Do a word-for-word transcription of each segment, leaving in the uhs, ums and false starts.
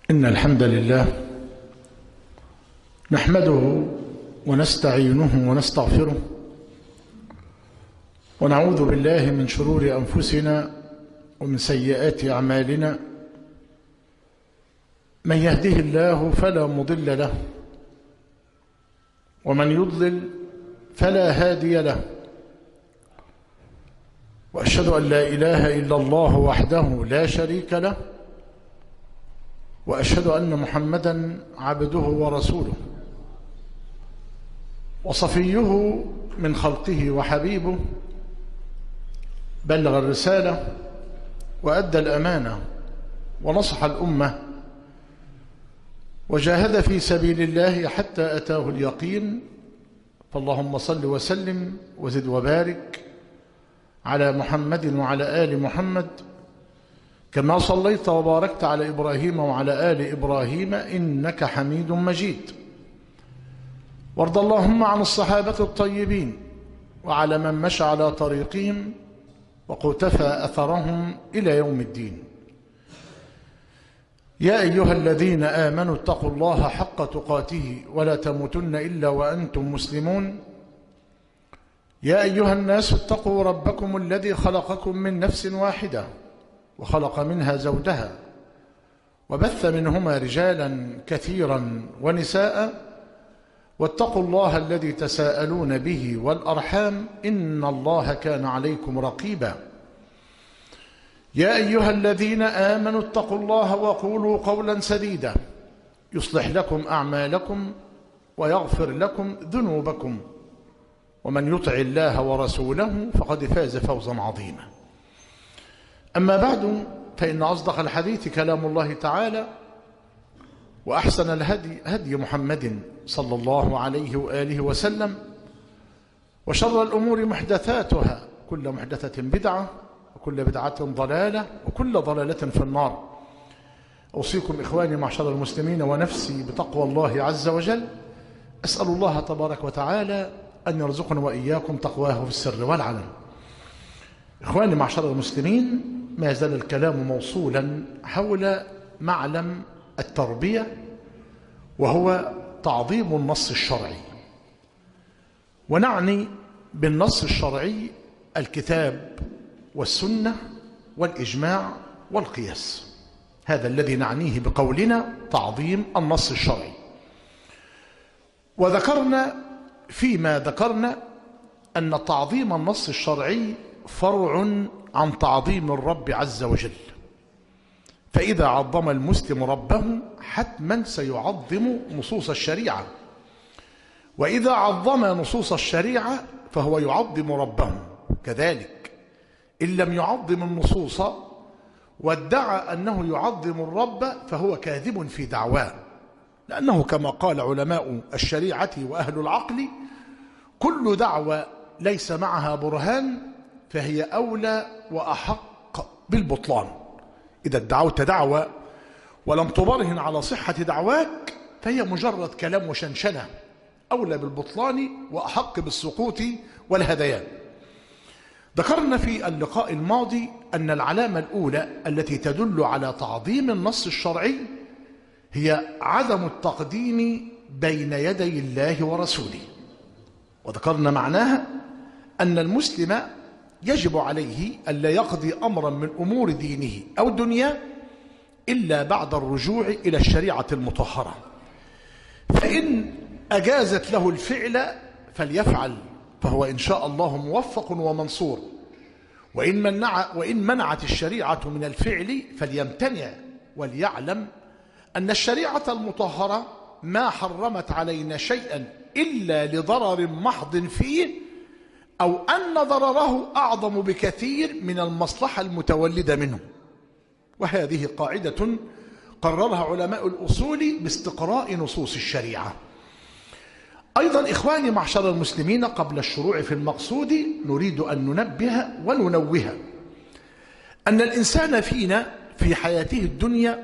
إن الحمد لله نحمده ونستعينه ونستغفره ونعوذ بالله من شرور أنفسنا ومن سيئات أعمالنا. من يهده الله فلا مضل له ومن يضلل فلا هادي له، وأشهد أن لا إله إلا الله وحده لا شريك له، وأشهد أن محمدا عبده ورسوله وصفيه من خلقه وحبيبه، بلغ الرسالة وأدى الأمانة ونصح الأمة وجاهد في سبيل الله حتى أتاه اليقين. فاللهم صل وسلم وزد وبارك على محمد وعلى آل محمد كما صليت وباركت على إبراهيم وعلى آل إبراهيم إنك حميد مجيد. وارض اللهم عن الصحابة الطيبين وعلى من مشى على طريقهم وقتفى أثرهم إلى يوم الدين. يا أيها الذين آمنوا اتقوا الله حق تقاته ولا تموتن إلا وأنتم مسلمون. يا أيها الناس اتقوا ربكم الذي خلقكم من نفس واحدة وخلق منها زوجها وبث منهما رجالا كثيرا ونساء، واتقوا الله الذي تساءلون به والأرحام إن الله كان عليكم رقيبا. يا أيها الذين آمنوا اتقوا الله وقولوا قولا سديدا يصلح لكم أعمالكم ويغفر لكم ذنوبكم، ومن يطع الله ورسوله فقد فاز فوزا عظيما. أما بعد، فإن أصدق الحديث كلام الله تعالى، وأحسن الهدي هدي محمد صلى الله عليه وآله وسلم، وشر الأمور محدثاتها، كل محدثة بدعة وكل بدعة ضلالة وكل ضلالة في النار. أوصيكم إخواني معشر المسلمين ونفسي بتقوى الله عز وجل. أسأل الله تبارك وتعالى أن يرزقنا وإياكم تقواه في السر والعلن. إخواني معشر المسلمين، ما زال الكلام موصولا حول معلم التربية، وهو تعظيم النص الشرعي. ونعني بالنص الشرعي الكتاب والسنة والإجماع والقياس، هذا الذي نعنيه بقولنا تعظيم النص الشرعي. وذكرنا فيما ذكرنا أن تعظيم النص الشرعي فرع عن تعظيم الرب عز وجل، فإذا عظم المسلم ربه حتما سيعظم نصوص الشريعة، وإذا عظم نصوص الشريعة فهو يعظم ربه كذلك. إن لم يعظم النصوص وادعى أنه يعظم الرب فهو كاذب في دعواه، لأنه كما قال علماء الشريعة وأهل العقل: كل دعوة ليس معها برهان فهي أولى وأحق بالبطلان. إذا ادعوت دعوة ولم تبرهن على صحة دعواك فهي مجرد كلام وشنشنة، أولى بالبطلان وأحق بالسقوط والهذيان. ذكرنا في اللقاء الماضي أن العلامة الأولى التي تدل على تعظيم النص الشرعي هي عدم التقديم بين يدي الله ورسوله. وذكرنا معناها أن المسلم يجب عليه ألا يقضي أمرا من أمور دينه أو دنياه إلا بعد الرجوع إلى الشريعة المطهرة، فإن أجازت له الفعل فليفعل، فهو إن شاء الله موفق ومنصور. وإن, منع وإن منعت الشريعة من الفعل فليمتنع، وليعلم أن الشريعة المطهرة ما حرمت علينا شيئا إلا لضرر محض فيه، أو أن ضرره أعظم بكثير من المصلحة المتولدة منه. وهذه قاعدة قررها علماء الأصول باستقراء نصوص الشريعة. أيضا إخواني معشر المسلمين، قبل الشروع في المقصود نريد أن ننبه وننوه أن الإنسان فينا في حياته الدنيا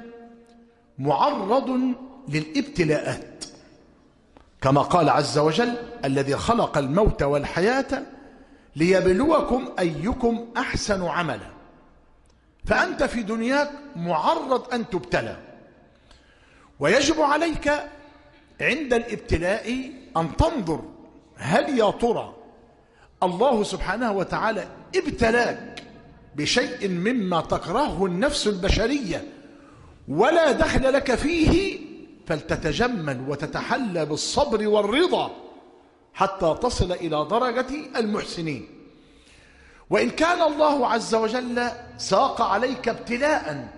معرض للابتلاءات، كما قال عز وجل: الذي خلق الموت والحياة ليبلوكم أيكم أحسن عملا. فأنت في دنياك معرض أن تبتلى، ويجب عليك عند الابتلاء أن تنظر هل يا ترى الله سبحانه وتعالى ابتلاك بشيء مما تكرهه النفس البشرية ولا دخل لك فيه، فلتتجمل وتتحلى بالصبر والرضا حتى تصل إلى درجة المحسنين. وإن كان الله عز وجل ساق عليك ابتلاء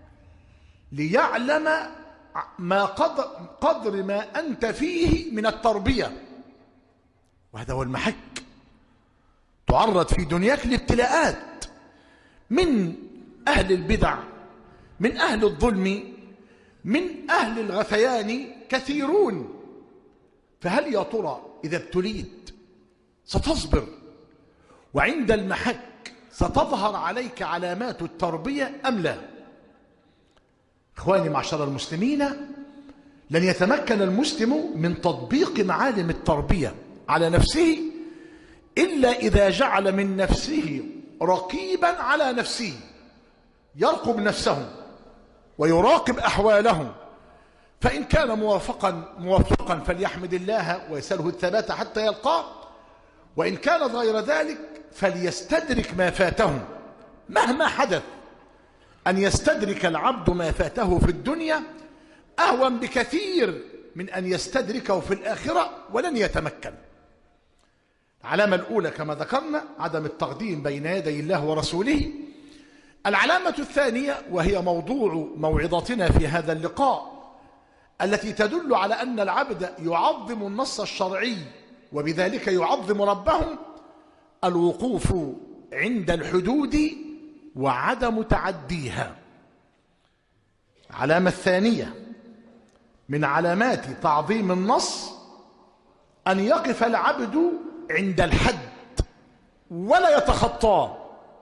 ليعلم ما قدر, قدر ما أنت فيه من التربية، وهذا هو المحك، تعرض في دنياك لابتلاءات من أهل البدع، من أهل الظلم، من أهل الغثيان كثيرون. فهل يا ترى إذا ابتليت ستصبر وعند المحك ستظهر عليك علامات التربية أم لا؟ إخواني معشر المسلمين، لن يتمكن المسلم من تطبيق معالم التربية على نفسه إلا إذا جعل من نفسه رقيبا على نفسه، يرقب نفسه ويراقب أحواله، فإن كان موافقا موفقا فليحمد الله ويسأله الثبات حتى يلقاه، وإن كان غير ذلك فليستدرك ما فاته مهما حدث. أن يستدرك العبد ما فاته في الدنيا أهون بكثير من أن يستدركه في الآخرة ولن يتمكن. العلامة الأولى كما ذكرنا عدم التقديم بين يدي الله ورسوله. العلامة الثانية وهي موضوع موعظتنا في هذا اللقاء، التي تدل على أن العبد يعظم النص الشرعي وبذلك يعظم ربه، الوقوف عند الحدود وعدم تعديها. العلامة الثانية من علامات تعظيم النص أن يقف العبد عند الحد ولا يتخطاه،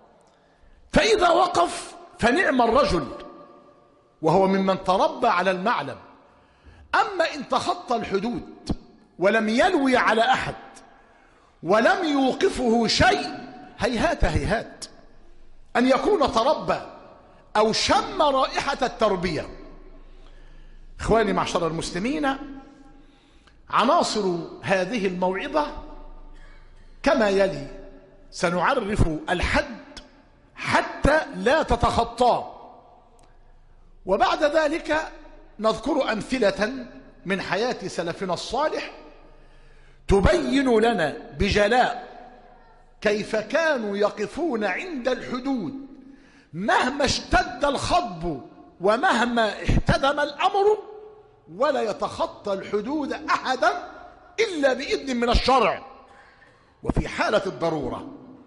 فإذا وقف فنعم الرجل وهو ممن تربى على المعلم. أما إن تخطى الحدود ولم يلوي على أحد ولم يوقفه شيء، هيهات هيهات أن يكون تربى أو شم رائحة التربية. إخواني معشر المسلمين، عناصر هذه الموعظة كما يلي: سنعرف الحد حتى لا تتخطاه، وبعد ذلك نذكر أمثلة من حياة سلفنا الصالح تبين لنا بجلاء كيف كانوا يقفون عند الحدود مهما اشتد الخضب ومهما احتدم الأمر، ولا يتخطى الحدود أحدا إلا بإذن من الشرع وفي حالة الضرورة.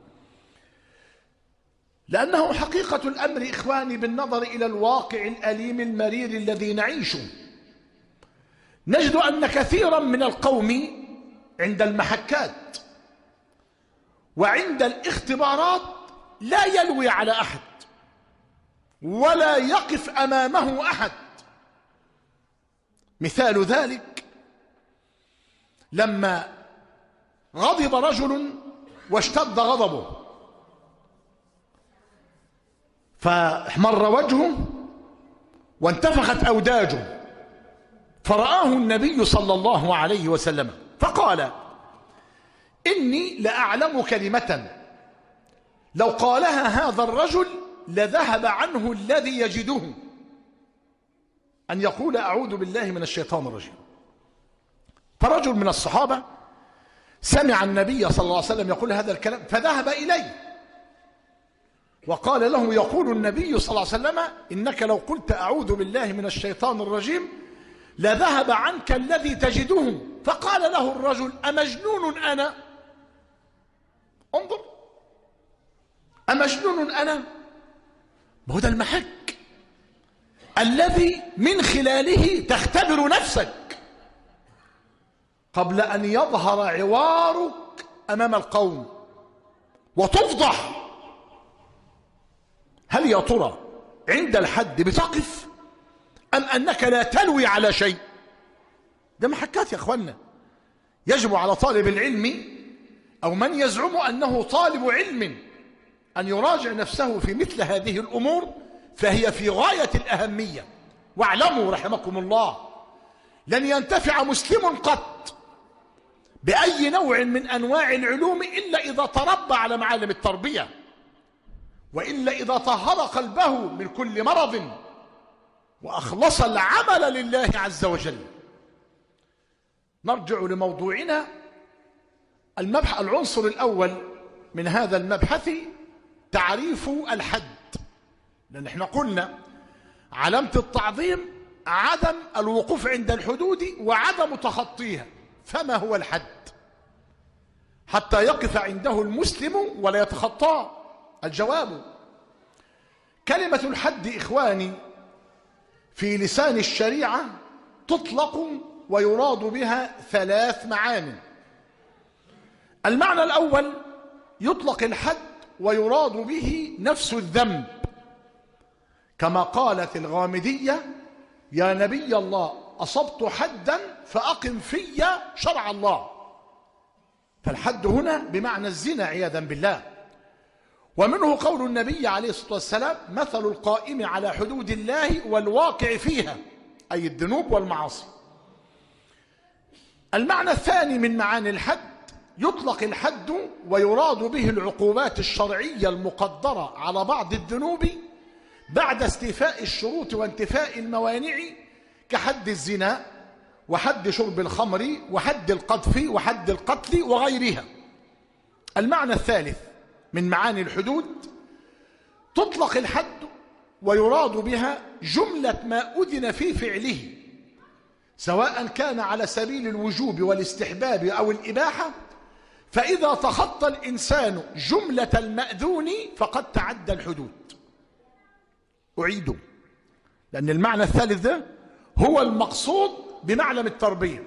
لأنه حقيقة الأمر إخواني بالنظر إلى الواقع الأليم المرير الذي نعيشه، نجد أن كثيرا من القوم عند المحكات وعند الاختبارات لا يلوي على أحد ولا يقف أمامه أحد. مثال ذلك لما غضب رجل واشتد غضبه فاحمر وجهه وانتفخت أوداجه، فرآه النبي صلى الله عليه وسلم فقال: إني لأعلم كلمة لو قالها هذا الرجل لذهب عنه الذي يجده، أن يقول أعوذ بالله من الشيطان الرجيم. فرجل من الصحابة سمع النبي صلى الله عليه وسلم يقول هذا الكلام فذهب إليه وقال له: يقول النبي صلى الله عليه وسلم إنك لو قلت أعوذ بالله من الشيطان الرجيم لذهب عنك الذي تجده. فقال له الرجل: أمجنون أنا؟ انظر، أمجنون أنا؟ ما هو ده المحك الذي من خلاله تختبر نفسك قبل أن يظهر عوارك أمام القوم وتفضح. هل يا ترى عند الحد بتقف أم أنك لا تلوي على شيء؟ ده محكات يا أخوانا. يجب على طالب العلم أو من يزعم أنه طالب علم أن يراجع نفسه في مثل هذه الأمور، فهي في غاية الأهمية. واعلموا رحمكم الله لن ينتفع مسلم قط بأي نوع من أنواع العلوم إلا إذا تربى على معالم التربية، وإلا إذا طهر قلبه من كل مرض وأخلص العمل لله عز وجل. نرجع لموضوعنا. المبحث العنصر الأول من هذا المبحث تعريف الحد، لأن احنا قلنا علامة التعظيم عدم الوقوف عند الحدود وعدم تخطيها، فما هو الحد حتى يقف عنده المسلم ولا يتخطاه؟ الجواب: كلمة الحد إخواني في لسان الشريعة تطلق ويراد بها ثلاث معاني. المعنى الأول: يطلق الحد ويراد به نفس الذنب، كما قالت الغامدية: يا نبي الله أصبت حدا فأقم في شرع الله. فالحد هنا بمعنى الزنا عياذا بالله. ومنه قول النبي عليه الصلاة والسلام: مثل القائم على حدود الله والواقع فيها، أي الذنوب والمعاصي. المعنى الثاني من معاني الحد: يطلق الحد ويراد به العقوبات الشرعية المقدرة على بعض الذنوب بعد استيفاء الشروط وانتفاء الموانع، كحد الزنا وحد شرب الخمر وحد القذف وحد القتل وغيرها. المعنى الثالث من معاني الحدود: تطلق الحد ويراد بها جملة ما أذن في فعله، سواء كان على سبيل الوجوب والاستحباب أو الإباحة، فإذا تخطى الإنسان جملة المأذون فقد تعدى الحدود. أعيده لأن المعنى الثالث ده هو المقصود بمعلم التربية.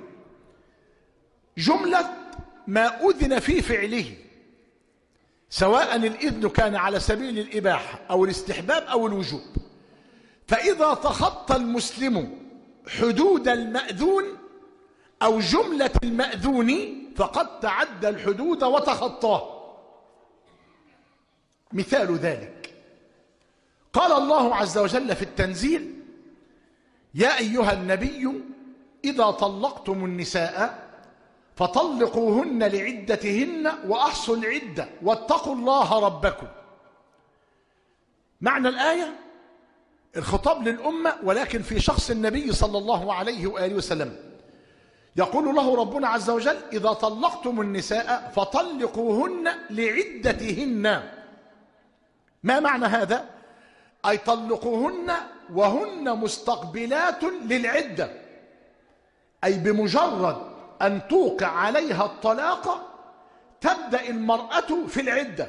جملة ما أذن في فعله، سواء الإذن كان على سبيل الإباحة أو الاستحباب أو الوجوب، فإذا تخطى المسلم حدود المأذون أو جملة المأذون فقد تعدى الحدود وتخطاه. مثال ذلك: قال الله عز وجل في التنزيل: يا أيها النبي إذا طلقتم النساء فطلقوهن لعدتهن وأحصوا العدة واتقوا الله ربكم. معنى الآية: الخطاب للأمة ولكن في شخص النبي صلى الله عليه وآله وسلم. يقول له ربنا عز وجل: إذا طلقتم النساء فطلقوهن لعدتهن. ما معنى هذا؟ أي طلقوهن وهن مستقبلات للعدة، أي بمجرد أن توقع عليها الطلاق تبدأ المرأة في العدة.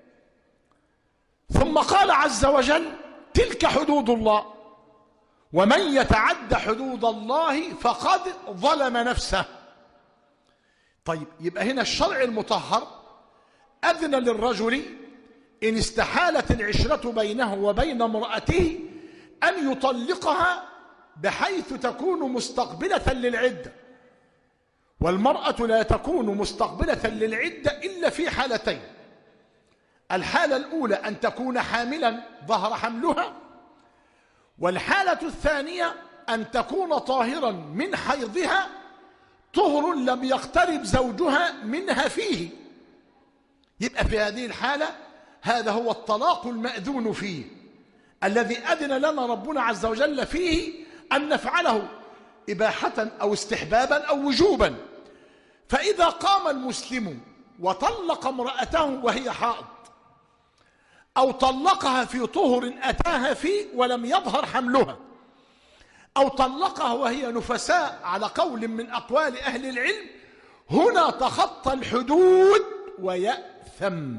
ثم قال عز وجل: تلك حدود الله ومن يتعد حدود الله فقد ظلم نفسه. طيب، يبقى هنا الشرع المطهر أذن للرجل إن استحالت العشرة بينه وبين امرأته أن يطلقها بحيث تكون مستقبلة للعدة. والمرأة لا تكون مستقبلة للعدة إلا في حالتين: الحالة الأولى أن تكون حاملا ظهر حملها، والحالة الثانية أن تكون طاهرا من حيضها طهر لم يقترب زوجها منها فيه. يبقى في هذه الحالة هذا هو الطلاق المأذون فيه، الذي أذن لنا ربنا عز وجل فيه أن نفعله إباحة أو استحبابا أو وجوبا. فإذا قام المسلم وطلق امرأته وهي حائض، أو طلقها في طهر أتاها فيه ولم يظهر حملها، أو طلقها وهي نفساء على قول من أقوال أهل العلم، هنا تخطى الحدود ويأثم.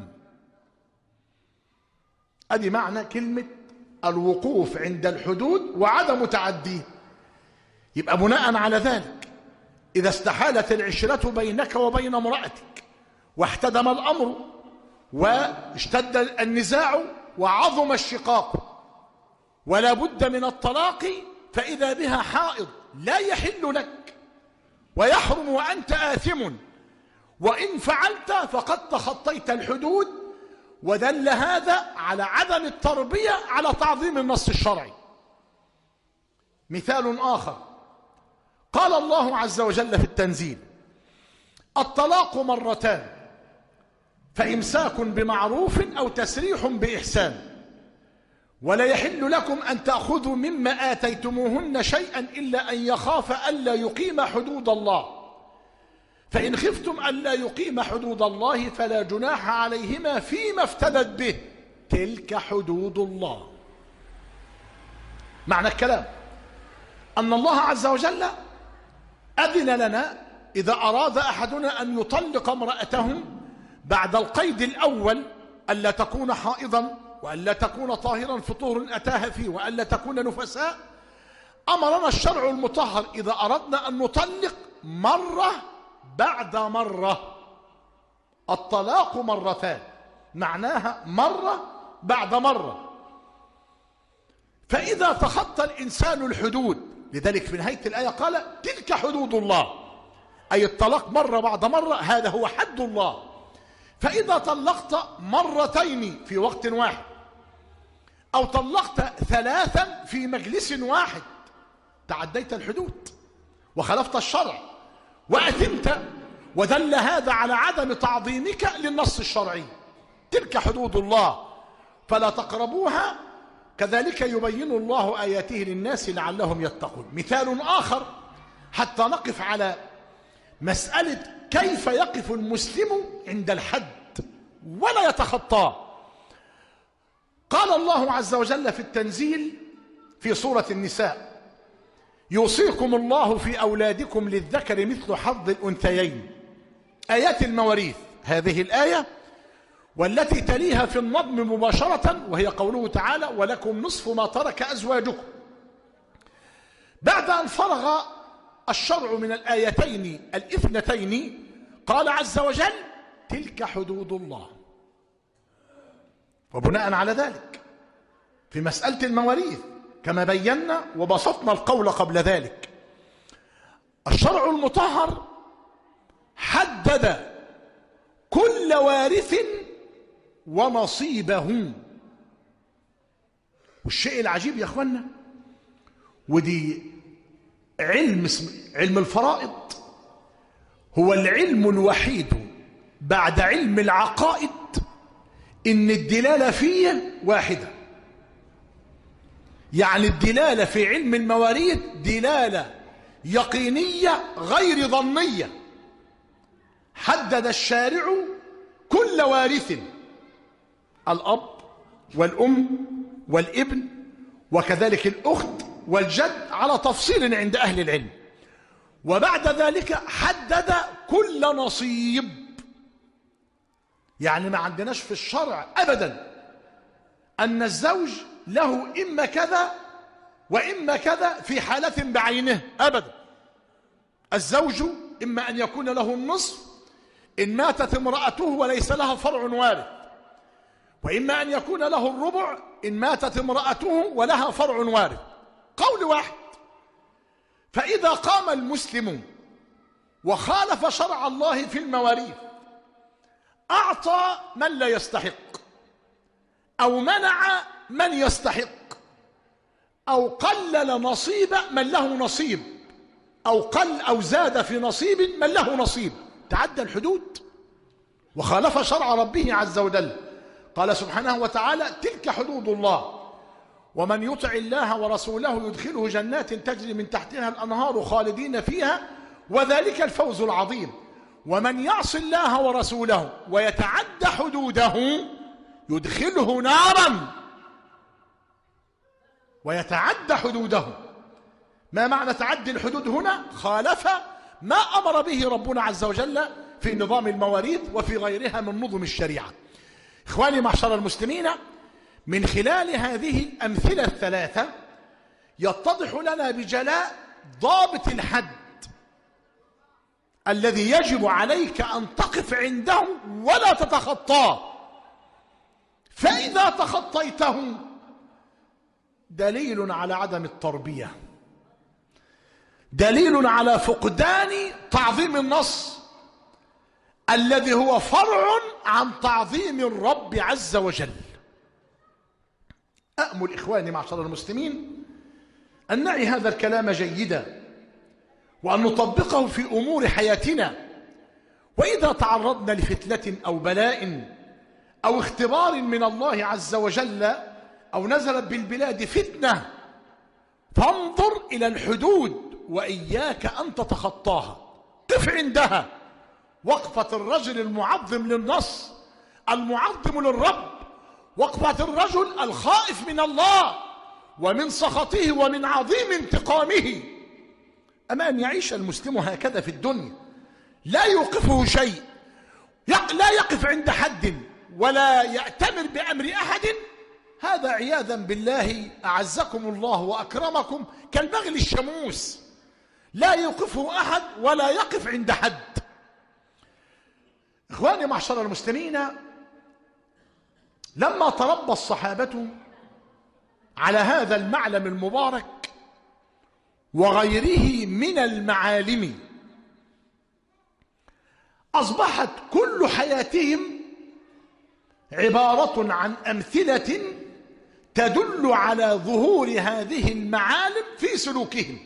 أدي معنى كلمة الوقوف عند الحدود وعدم تعديه. يبقى بناء على ذلك إذا استحالت العشرة بينك وبين امرأتك واحتدم الأمر واشتد النزاع وعظم الشقاق ولا بد من الطلاق، فإذا بها حائض لا يحل لك ويحرم وأنت آثم، وإن فعلت فقد تخطيت الحدود. ودل هذا على عدم التربية على تعظيم النص الشرعي. مثال آخر، قال الله عز وجل في التنزيل: الطلاق مرتان فإمساك بمعروف أو تسريح بإحسان ولا يحل لكم أن تأخذوا مما آتيتموهن شيئا إلا أن يخاف ألا يقيم حدود الله، فإن خفتم ألا يقيم حدود الله فلا جناح عليهما فيما افتدت به، تلك حدود الله. معنى الكلام أن الله عز وجل أذن لنا إذا أراد أحدنا أن يطلق امرأته بعد القيد الأول ألا تكون حائضا وألا تكون طاهرا فطور أتاها فيه وألا تكون نفساء، أمرنا الشرع المطهر إذا أردنا أن نطلق مرة بعد مرة. الطلاق مرتان معناها مرة بعد مرة. فإذا تخطى الإنسان الحدود، لذلك في نهاية الآية قال: تلك حدود الله، أي الطلاق مرة بعد مرة، هذا هو حد الله. فإذا طلقت مرتين في وقت واحد أو طلقت ثلاثا في مجلس واحد تعديت الحدود وخالفت الشرع وأثمت، ودل هذا على عدم تعظيمك للنص الشرعي. تلك حدود الله فلا تقربوها، كذلك يبين الله آياته للناس لعلهم يتقون. مثال آخر حتى نقف على مسألة كيف يقف المسلم عند الحد ولا يتخطاه. قال الله عز وجل في التنزيل في سورة النساء: يوصيكم الله في أولادكم للذكر مثل حظ الأنثيين. آيات المواريث، هذه الآية والتي تليها في النظم مباشرة وهي قوله تعالى: ولكم نصف ما ترك أزواجكم. بعد أن فرغ الشرع من الآيتين الاثنتين قال عز وجل: تلك حدود الله. وبناء على ذلك في مسألة المواريث كما بينا وبسطنا القول قبل ذلك، الشرع المطهر حدد كل وارث ونصيبه. والشيء العجيب يا اخوانا، ودي علم اسم علم الفرائض، هو العلم الوحيد بعد علم العقائد ان الدلالة فيه واحدة. يعني الدلالة في علم المواريث دلالة يقينية غير ظنية. حدد الشارع كل وارث، الأب والأم والابن وكذلك الأخت والجد على تفصيل عند أهل العلم. وبعد ذلك حدد كل نصيب. يعني ما عندناش في الشرع أبدا أن الزوج له إما كذا وإما كذا في حالة بعينه، أبدا. الزوج إما أن يكون له النصف إن ماتت امرأته وليس لها فرع وارث، وإما أن يكون له الربع إن ماتت امرأته ولها فرع وارث. قول واحد. فإذا قام المسلم وخالف شرع الله في المواريث، أعطى من لا يستحق أو منع من يستحق أو قلل نصيب من له نصيب أو قل أو زاد في نصيب من له نصيب، تعدى الحدود وخالف شرع ربه عز وجل. قال سبحانه وتعالى: تلك حدود الله ومن يطع الله ورسوله يدخله جنات تجري من تحتها الأنهار خالدين فيها وذلك الفوز العظيم ومن يعص الله ورسوله ويتعد حدوده يدخله نارا ويتعد حدوده. ما معنى تعدي الحدود هنا؟ خالف ما أمر به ربنا عز وجل في نظام المواريث وفي غيرها من نظم الشريعة. إخواني معشر المسلمين، من خلال هذه الأمثلة الثلاثة يتضح لنا بجلاء ضابط الحد الذي يجب عليك أن تقف عنده ولا تتخطاه. فإذا تخطيته دليل على عدم التربية، دليل على فقدان تعظيم النص الذي هو فرع عن تعظيم الرب عز وجل. أأمل إخواني معشر المسلمين أن نعي هذا الكلام جيدا وأن نطبقه في أمور حياتنا. وإذا تعرضنا لفتنة أو بلاء أو اختبار من الله عز وجل أو نزلت بالبلاد فتنة فانظر إلى الحدود وإياك أن تتخطاها، قف عندها وقفة الرجل المعظم للنص المعظم للرب، وقفة الرجل الخائف من الله ومن سخطه ومن عظيم انتقامه. أما أن يعيش المسلم هكذا في الدنيا لا يوقفه شيء، لا يقف عند حد ولا يأتمر بأمر أحد، هذا عياذا بالله أعزكم الله وأكرمكم كالبغل الشموس، لا يوقفه أحد ولا يقف عند حد. إخواني معشر المسلمين، لما تربى الصحابة على هذا المعلم المبارك وغيره من المعالم أصبحت كل حياتهم عبارة عن أمثلة تدل على ظهور هذه المعالم في سلوكهم.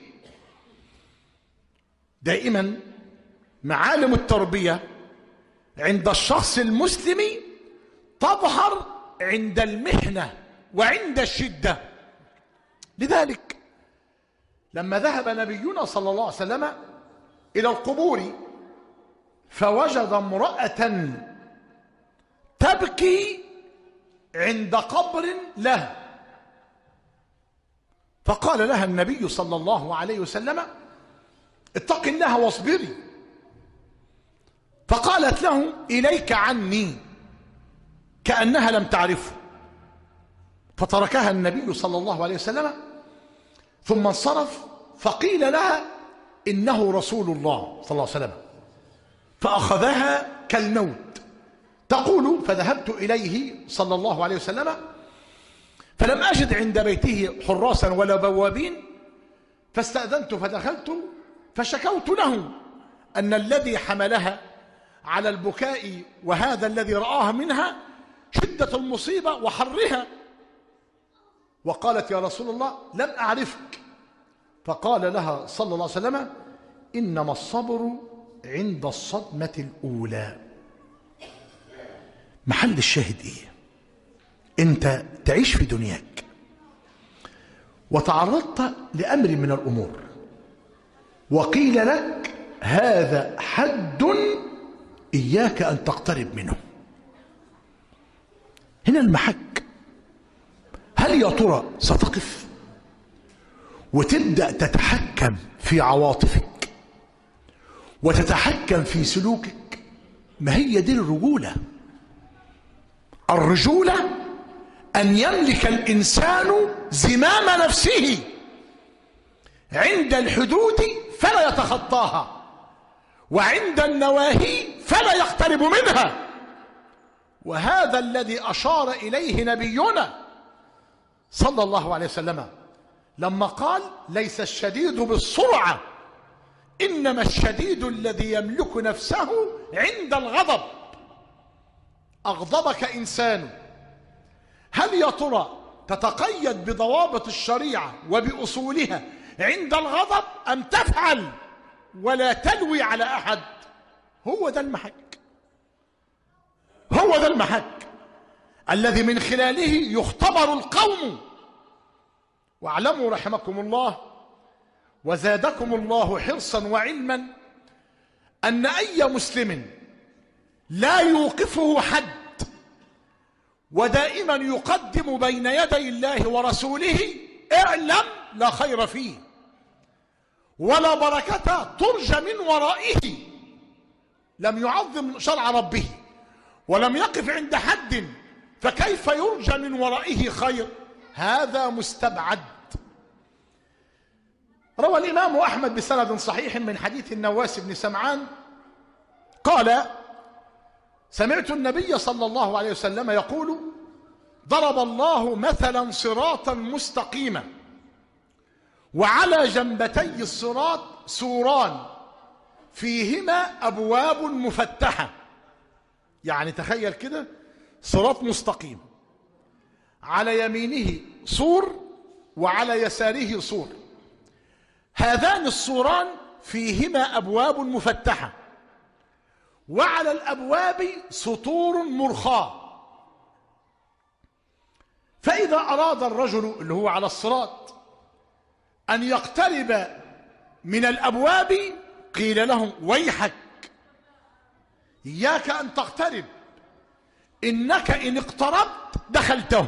دائما معالم التربية عند الشخص المسلم تظهر عند المحنة وعند الشدة. لذلك لما ذهب نبينا صلى الله عليه وسلم إلى القبور فوجد امرأة تبكي عند قبر له، فقال لها النبي صلى الله عليه وسلم: اتق الله واصبري. فقالت له: إليك عني، كأنها لم تعرفه. فتركها النبي صلى الله عليه وسلم ثم انصرف، فقيل لها: إنه رسول الله صلى الله عليه وسلم. فأخذها كالموت. تقول: فذهبت إليه صلى الله عليه وسلم فلم أجد عند بيته حراسا ولا بوابين، فاستأذنت فدخلت فشكوت له أن الذي حملها على البكاء وهذا الذي رآها منها شدة المصيبة وحرها. وقالت: يا رسول الله لم أعرفك. فقال لها صلى الله عليه وسلم: إنما الصبر عند الصدمة الأولى. محل الشاهد إيه؟ أنت تعيش في دنياك وتعرضت لأمر من الأمور وقيل لك هذا حد إياك أن تقترب منه. هنا المحك، هل يا ترى ستقف وتبدأ تتحكم في عواطفك وتتحكم في سلوكك؟ ما هي دي الرجولة. الرجولة أن يملك الإنسان زمام نفسه عند الحدود فلا يتخطاها، وعند النواهي فلا يقترب منها. وهذا الذي أشار إليه نبينا صلى الله عليه وسلم لما قال: ليس الشديد بالسرعة، إنما الشديد الذي يملك نفسه عند الغضب. أغضبك إنسان، هل يا ترى تتقيد بضوابط الشريعة وبأصولها عند الغضب أم تفعل ولا تلوي على أحد؟ هو ده المحك، هو ده المحك الذي من خلاله يختبر القوم. واعلموا رحمكم الله وزادكم الله حرصا وعلما أن أي مسلم لا يوقفه حد ودائما يقدم بين يدي الله ورسوله، اعلم لا خير فيه ولا بركة ترجى من ورائه. لم يعظم شرع ربه ولم يقف عند حد، فكيف يرجى من ورائه خير؟ هذا مستبعد. روى الإمام أحمد بسند صحيح من حديث النواس بن سمعان قال: سمعت النبي صلى الله عليه وسلم يقول: ضرب الله مثلا صراطا مستقيما وعلى جنبتي الصراط سوران فيهما أبواب مفتحة. يعني تخيل كده صراط مستقيم، على يمينه سور وعلى يساره سور، هذان السوران فيهما أبواب مفتحة، وعلى الأبواب سطور مرخاة، فإذا أراد الرجل اللي هو على الصراط أن يقترب من الأبواب قيل لهم ويحك، إياك أن تقترب، إنك إن اقتربت دخلته،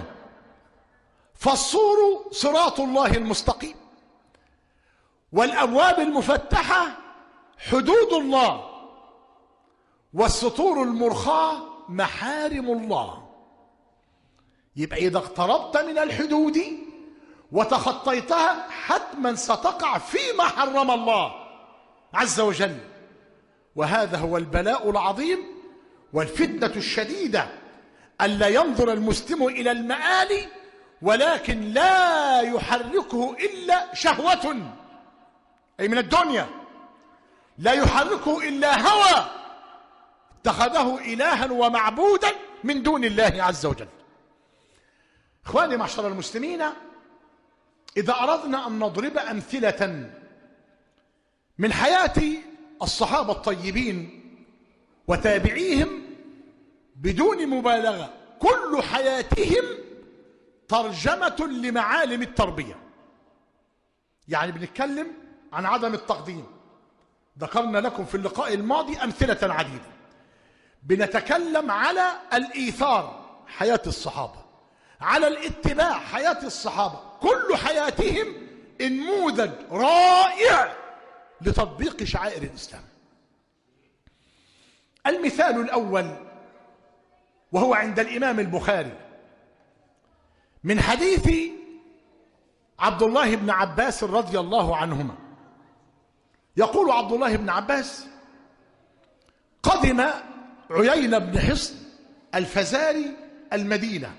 فالسور صراط الله المستقيم، والأبواب المفتحة حدود الله، والسطور المرخاة محارم الله. يبقى إذا اقتربت من الحدود وتخطيتها حتما ستقع فيما حرم الله عز وجل، وهذا هو البلاء العظيم والفتنة الشديدة، ألا ينظر المسلم إلى المآل ولكن لا يحركه إلا شهوة، أي من الدنيا، لا يحركه إلا هوى اتخذه إلها ومعبودا من دون الله عز وجل. إخواني معشر المسلمين، إذا أردنا أن نضرب أمثلة من حياة الصحابة الطيبين وتابعيهم بدون مبالغة، كل حياتهم ترجمة لمعالم التربية. يعني بنتكلم عن عدم التقديم، ذكرنا لكم في اللقاء الماضي أمثلة عديدة. بنتكلم على الإيثار، حياة الصحابة، على الاتباع، حياة الصحابة، كل حياتهم نموذج رائع لتطبيق شعائر الإسلام. المثال الأول وهو عند الإمام البخاري من حديث عبد الله بن عباس رضي الله عنهما، يقول عبد الله بن عباس: قدم عيينة بن حصن الفزاري المدينة،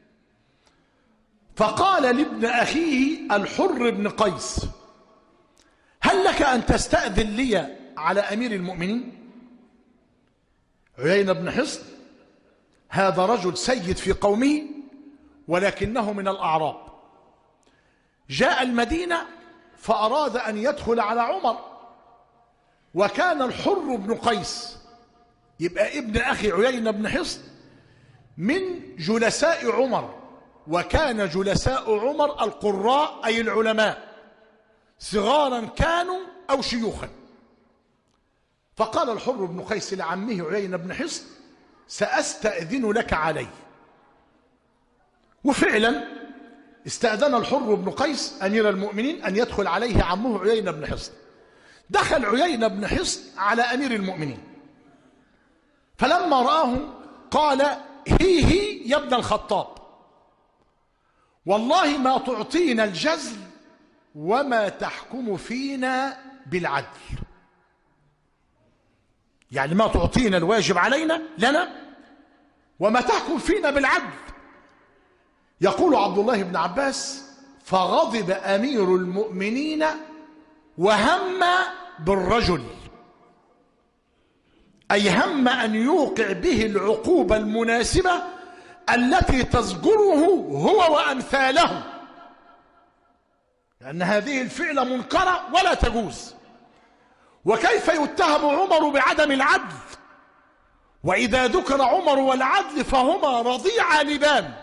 فقال لابن أخيه الحر بن قيس: هل لك أن تستأذن لي على أمير المؤمنين؟ عيينة بن حصن هذا رجل سيد في قومه ولكنه من الأعراب، جاء المدينة فأراد أن يدخل على عمر، وكان الحر بن قيس يبقى ابن أخي عيينة بن حصن من جلساء عمر، وكان جلساء عمر القراء أي العلماء، صغارا كانوا أو شيوخا. فقال الحر بن قيس لعمه عيينة بن حصن: سأستأذن لك علي. وفعلا استأذن الحر بن قيس أمير المؤمنين أن يدخل عليه عمه عيينة بن حصن. دخل عيينة بن حصن على أمير المؤمنين، فلما رآه قال: هي هي يا ابن الخطاب، والله ما تعطينا الجزل وما تحكم فينا بالعدل. يعني ما تعطينا الواجب علينا لنا وما تحكم فينا بالعدل. يقول عبد الله بن عباس: فغضب أمير المؤمنين وهم بالرجل، أي هم أن يوقع به العقوبة المناسبة التي تزجره هو وأمثاله، لأن هذه الفعلة منكرة ولا تجوز. وكيف يتهم عمر بعدم العدل، وإذا ذكر عمر والعدل فهما رضيع لبان.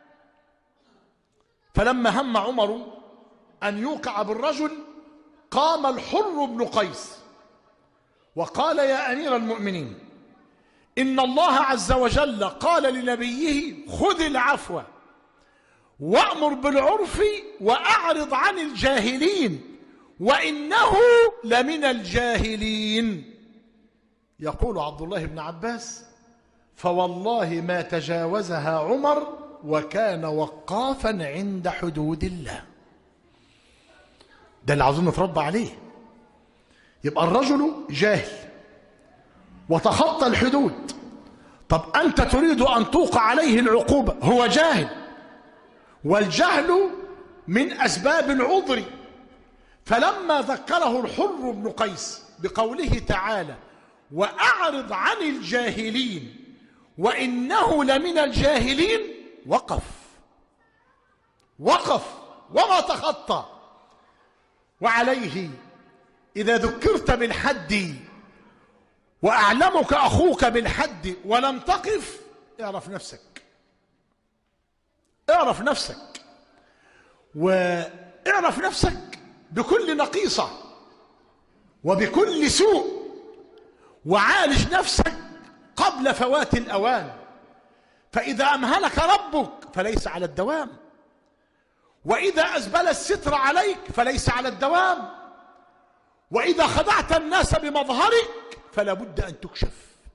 فلما هم عمر أن يوقع بالرجل قام الحر بن قيس وقال: يا أمير المؤمنين، إن الله عز وجل قال لنبيه: خذ العفو وأمر بالعرف وأعرض عن الجاهلين، وإنه لمن الجاهلين. يقول عبد الله بن عباس: فوالله ما تجاوزها عمر وكان وقافا عند حدود الله. ده اللي عاوزين نتربى عليه. يبقى الرجل جاهل وتخطى الحدود، طب أنت تريد أن توقع عليه العقوبة، هو جاهل، والجهل من أسباب العذر. فلما ذكره الحر بن قيس بقوله تعالى: وأعرض عن الجاهلين وإنه لمن الجاهلين، وقف وقف وما تخطى. وعليه إذا ذكرت بالحد وأعلمك أخوك بالحد ولم تقف، اعرف نفسك، اعرف نفسك، واعرف نفسك بكل نقيصة وبكل سوء، وعالج نفسك قبل فوات الأوان. فإذا أمهلك ربك فليس على الدوام، وإذا أزبل الستر عليك فليس على الدوام، وإذا خدعت الناس بمظهرك فلا بد أن تكشف.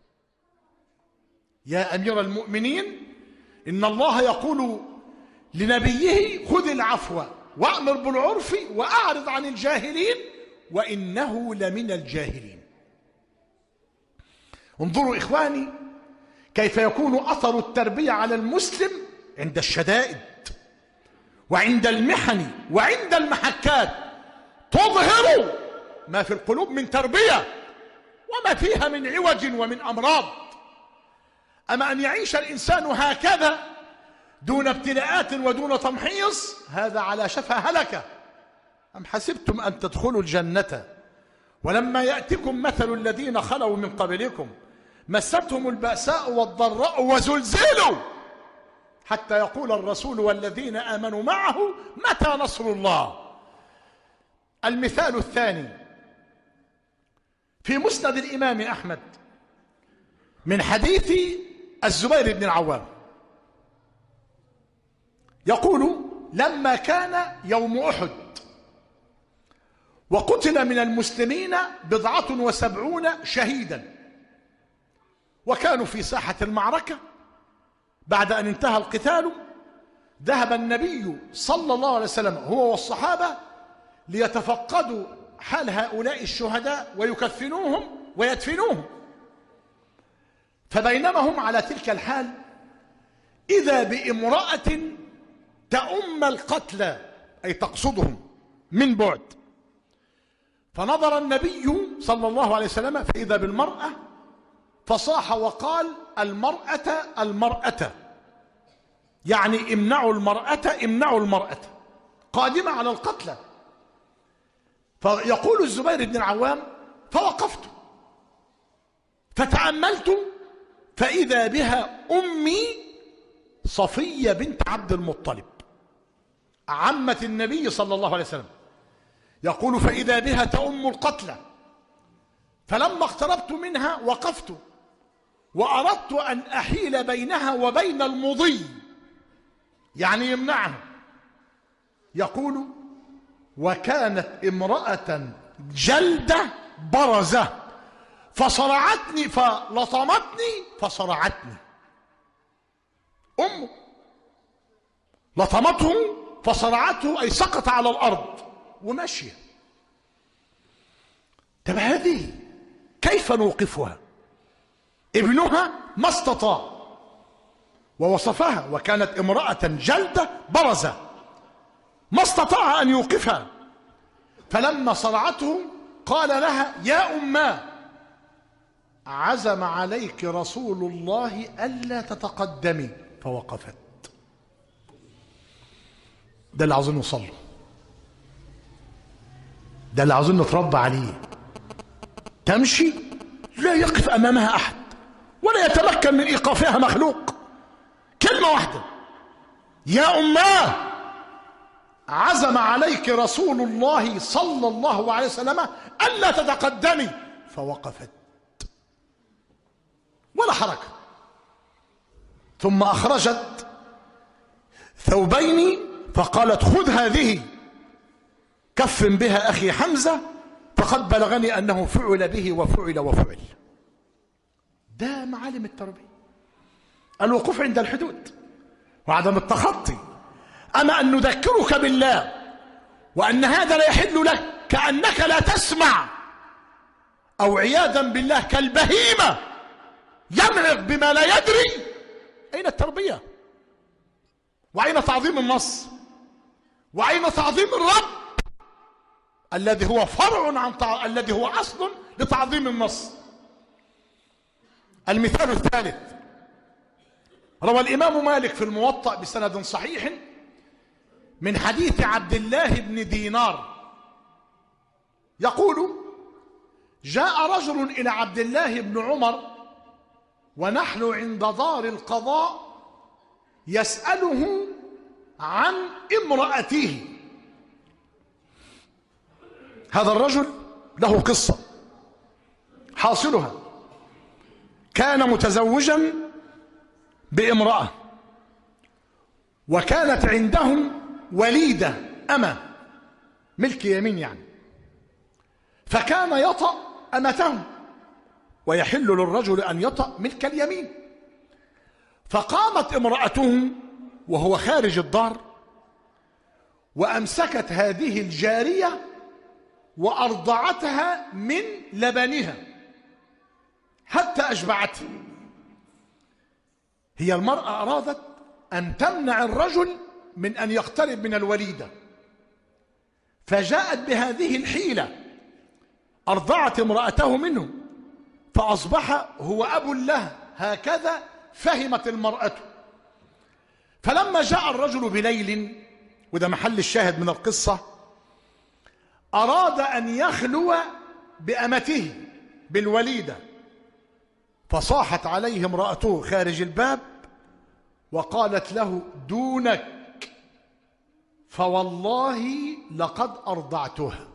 يا أمير المؤمنين، إن الله يقول لنبيه خذ العفو وأمر بالعرف وأعرض عن الجاهلين وإنه لمن الجاهلين. انظروا إخواني كيف يكون أثر التربية على المسلم عند الشدائد وعند المحن وعند المحكات، تظهر ما في القلوب من تربية وما فيها من عوج ومن أمراض. أما أن يعيش الإنسان هكذا دون ابتلاءات ودون تمحيص، هذا على شفا هلكة. أم حسبتم أن تدخلوا الجنة ولما يأتكم مثل الذين خلوا من قبلكم مستهم البأساء والضراء وزلزلوا حتى يقول الرسول والذين آمنوا معه متى نصر الله. المثال الثاني في مسند الإمام أحمد من حديث الزبير بن العوام يقول: لما كان يوم أحد وقتل من المسلمين بضعة وسبعون شهيدا، وكانوا في ساحة المعركة بعد أن انتهى القتال، ذهب النبي صلى الله عليه وسلم هو والصحابة ليتفقدوا حال هؤلاء الشهداء ويكفنوهم ويدفنوهم. فبينما هم على تلك الحال إذا بامرأة تأم القتلى، أي تقصدهم من بعد. فنظر النبي صلى الله عليه وسلم فإذا بالمرأة، فصاح وقال: المرأة المرأة، يعني امنعوا المرأة امنعوا المرأة، قادمة على القتلى. فيقول الزبير بن العوام: فوقفت فتأملت فإذا بها أمي صفية بنت عبد المطلب عمة النبي صلى الله عليه وسلم. يقول: فإذا بها تأم القتلى، فلما اقتربت منها وقفت وأردت أن أحيل بينها وبين المضي، يعني يمنعها. يقول: وكانت امرأة جلدة برزة فصرعتني فلطمتني فصرعتني. أمه لطمته فصرعته، أي سقط على الأرض وماشية. طب هذه كيف نوقفها؟ ابنها ما استطاع ووصفها، وكانت امرأة جلدة برزة، ما استطاع أن يوقفها. فلما صرعته قال لها: يا أماه، عزم عليك رسول الله ألا تتقدمي. فوقفت. ده اللي عاوزين نوصل له، ده اللي عاوزين نتربى عليه. تمشي لا يقف أمامها أحد ولا يتمكن من إيقافها مخلوق. كلمة واحدة: يا أماه، عزم عليك رسول الله صلى الله عليه وسلم ألا تتقدمي. فوقفت ولا حركة. ثم أخرجت ثوبين فقالت: خذ هذه كفن بها أخي حمزة، فقد بلغني أنه فعل به وفعل وفعل. ده معالم التربية، الوقوف عند الحدود وعدم التخطي. أما أن نذكرك بالله وأن هذا لا يحل لك كأنك لا تسمع، أو عياذا بالله كالبهيمة يمعق بما لا يدري، أين التربية؟ وأين تعظيم النص؟ وأين تعظيم الرب الذي هو فرع عن تع... الذي هو أصل لتعظيم النص؟ المثال الثالث: روى الإمام مالك في الموطأ بسند صحيح من حديث عبد الله بن دينار يقول: جاء رجل إلى عبد الله بن عمر ونحن عند دار القضاء يسأله عن امرأته. هذا الرجل له قصة، حاصلها كان متزوجا بامرأة، وكانت عندهم وليدة أمة ملك يمين يعني، فكان يطأ أمته، ويحل للرجل أن يطأ ملك اليمين. فقامت امرأته وهو خارج الدار وأمسكت هذه الجارية وأرضعتها من لبنها حتى أشبعته. هي المرأة أرادت أن تمنع الرجل من أن يقترب من الوليدة، فجاءت بهذه الحيلة، أرضعت امرأته منه، فأصبح هو أب له. هكذا فهمت المرأة. فلما جاء الرجل بليل، وده محل الشاهد من القصة، أراد أن يخلو بأمته بالوليدة، فصاحت عليه امرأته خارج الباب وقالت له: دونك، فوالله لقد أرضعتها.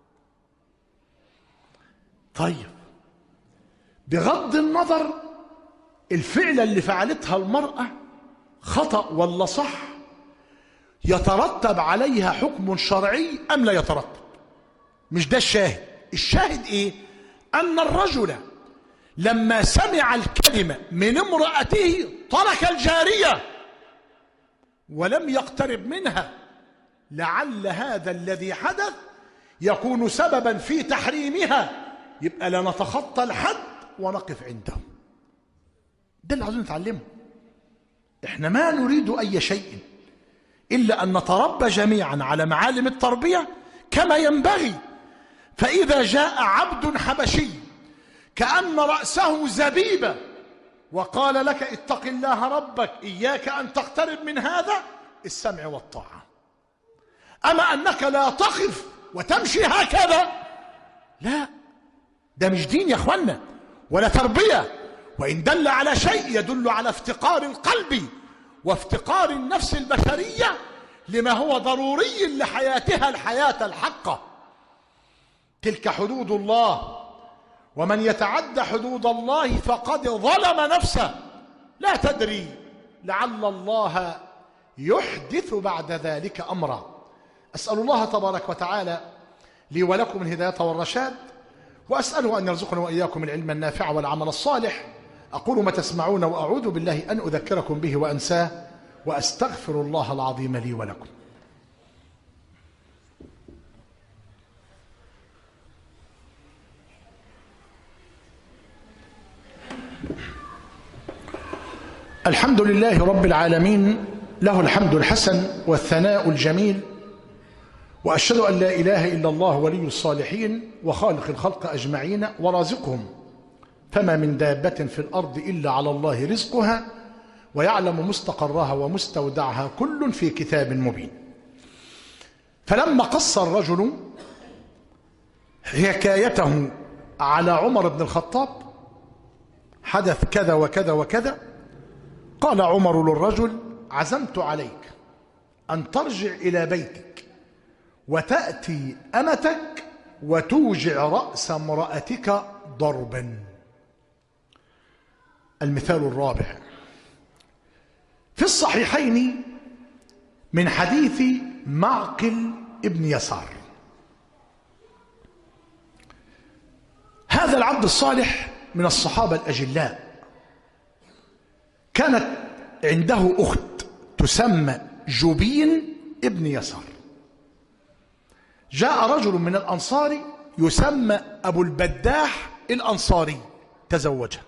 طيب، بغض النظر الفعل اللي فعلتها المرأة خطأ ولا صح، يترتب عليها حكم شرعي أم لا يترتب؟ مش ده الشاهد. الشاهد إيه؟ أن الرجل لما سمع الكلمة من امرأته ترك الجارية ولم يقترب منها، لعل هذا الذي حدث يكون سببا في تحريمها، يبقى لا نتخطى الحد ونقف عنده. ده اللي عاوزين نتعلمه. احنا ما نريد أي شيء إلا أن نتربى جميعا على معالم التربية كما ينبغي. فإذا جاء عبد حبشي كأن رأسه زبيبة وقال لك: اتق الله ربك، إياك أن تقترب من هذا، السمع والطاعة. أما أنك لا تقف وتمشي هكذا، لا، ده مش دين يا أخوانا ولا تربية. وإن دل على شيء يدل على افتقار القلب وافتقار النفس البشرية لما هو ضروري لحياتها الحياة الحقة. تلك حدود الله، ومن يتعد حدود الله فقد ظلم نفسه. لا تدري، لعل الله يحدث بعد ذلك أمرا. أسأل الله تبارك وتعالى لي ولكم الهداية والرشاد، وأسأله أن يرزقنا وإياكم العلم النافع والعمل الصالح. أقول ما تسمعون، وأعوذ بالله أن أذكركم به وأنساه، وأستغفر الله العظيم لي ولكم. الحمد لله رب العالمين، له الحمد الحسن والثناء الجميل، وأشهد أن لا إله إلا الله ولي الصالحين وخالق الخلق أجمعين ورازقهم، فما من دابة في الأرض إلا على الله رزقها، ويعلم مستقرها ومستودعها كل في كتاب مبين. فلما قص الرجل حكايته على عمر بن الخطاب، حدث كذا وكذا وكذا، قال عمر للرجل: عزمت عليك أن ترجع إلى بيتك وتأتي أمتك وتوجع رأس امرأتك ضربا. المثال الرابع في الصحيحين من حديث معقل ابن يسار. هذا العبد الصالح من الصحابة الأجلاء، كانت عنده أخت تسمى جبين ابن يسار. جاء رجل من الأنصار يسمى أبو البداح الأنصاري، تزوجها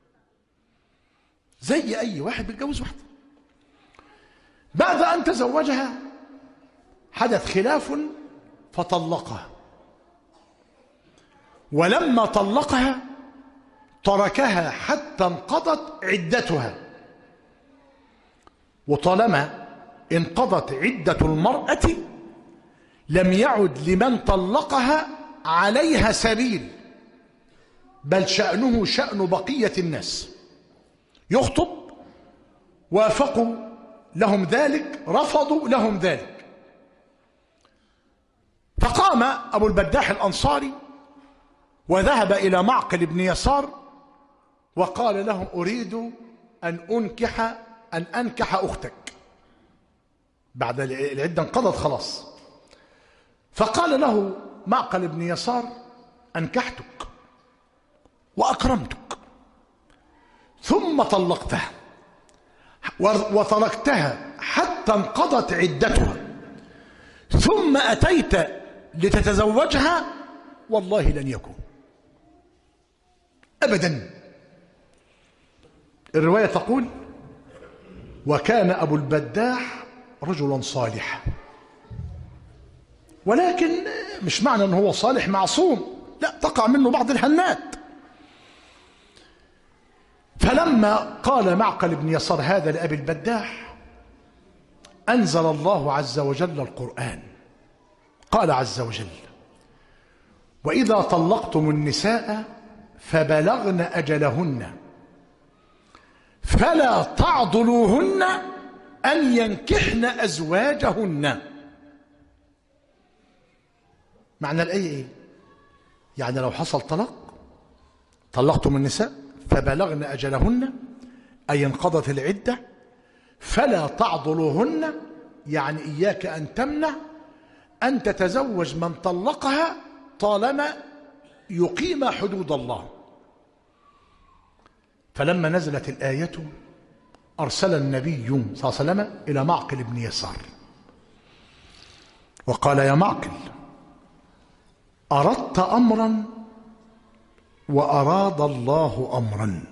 زي أي واحد بيتجوز واحدة. بعد أن تزوجها حدث خلاف فطلقها، ولما طلقها تركها حتى انقضت عدتها. وطالما انقضت عدة المرأة لم يعد لمن طلقها عليها سبيل، بل شأنه شأن بقية الناس. يخطب، وافقوا لهم ذلك، رفضوا لهم ذلك. فقام أبو البداح الأنصاري وذهب إلى معقل بن يسار وقال له: أريد أن أنكح أن أنكح أختك، بعد العدة انقضت خلاص. فقال له معقل بن يسار: أنكحتك وأكرمتك، ثم طلقتها وتركتها حتى انقضت عدتها، ثم أتيت لتتزوجها، والله لن يكون أبدا. الرواية تقول: وكان أبو البداح رجلا صالحا، ولكن مش معنى أنه هو صالح معصوم، لا، تقع منه بعض الهنات. فلما قال معقل بن يسار هذا لأبي البداح أنزل الله عز وجل القرآن. قال عز وجل: وإذا طلقتم النساء فبلغن أجلهن فلا تعضلوهن أن ينكحن أزواجهن. معنى الآية إيه؟ يعني لو حصل طلاق، طلقتم النساء فبلغن أجلهن أي انقضت العدة، فلا تعضلوهن، يعني إياك أن تمنع أن تتزوج من طلقها طالما يقيم حدود الله. فلما نزلت الآية أرسل النبي صلى الله عليه وسلم إلى معقل بن يسار وقال: يا معقل، أردت أمرا وأراد الله أمرا.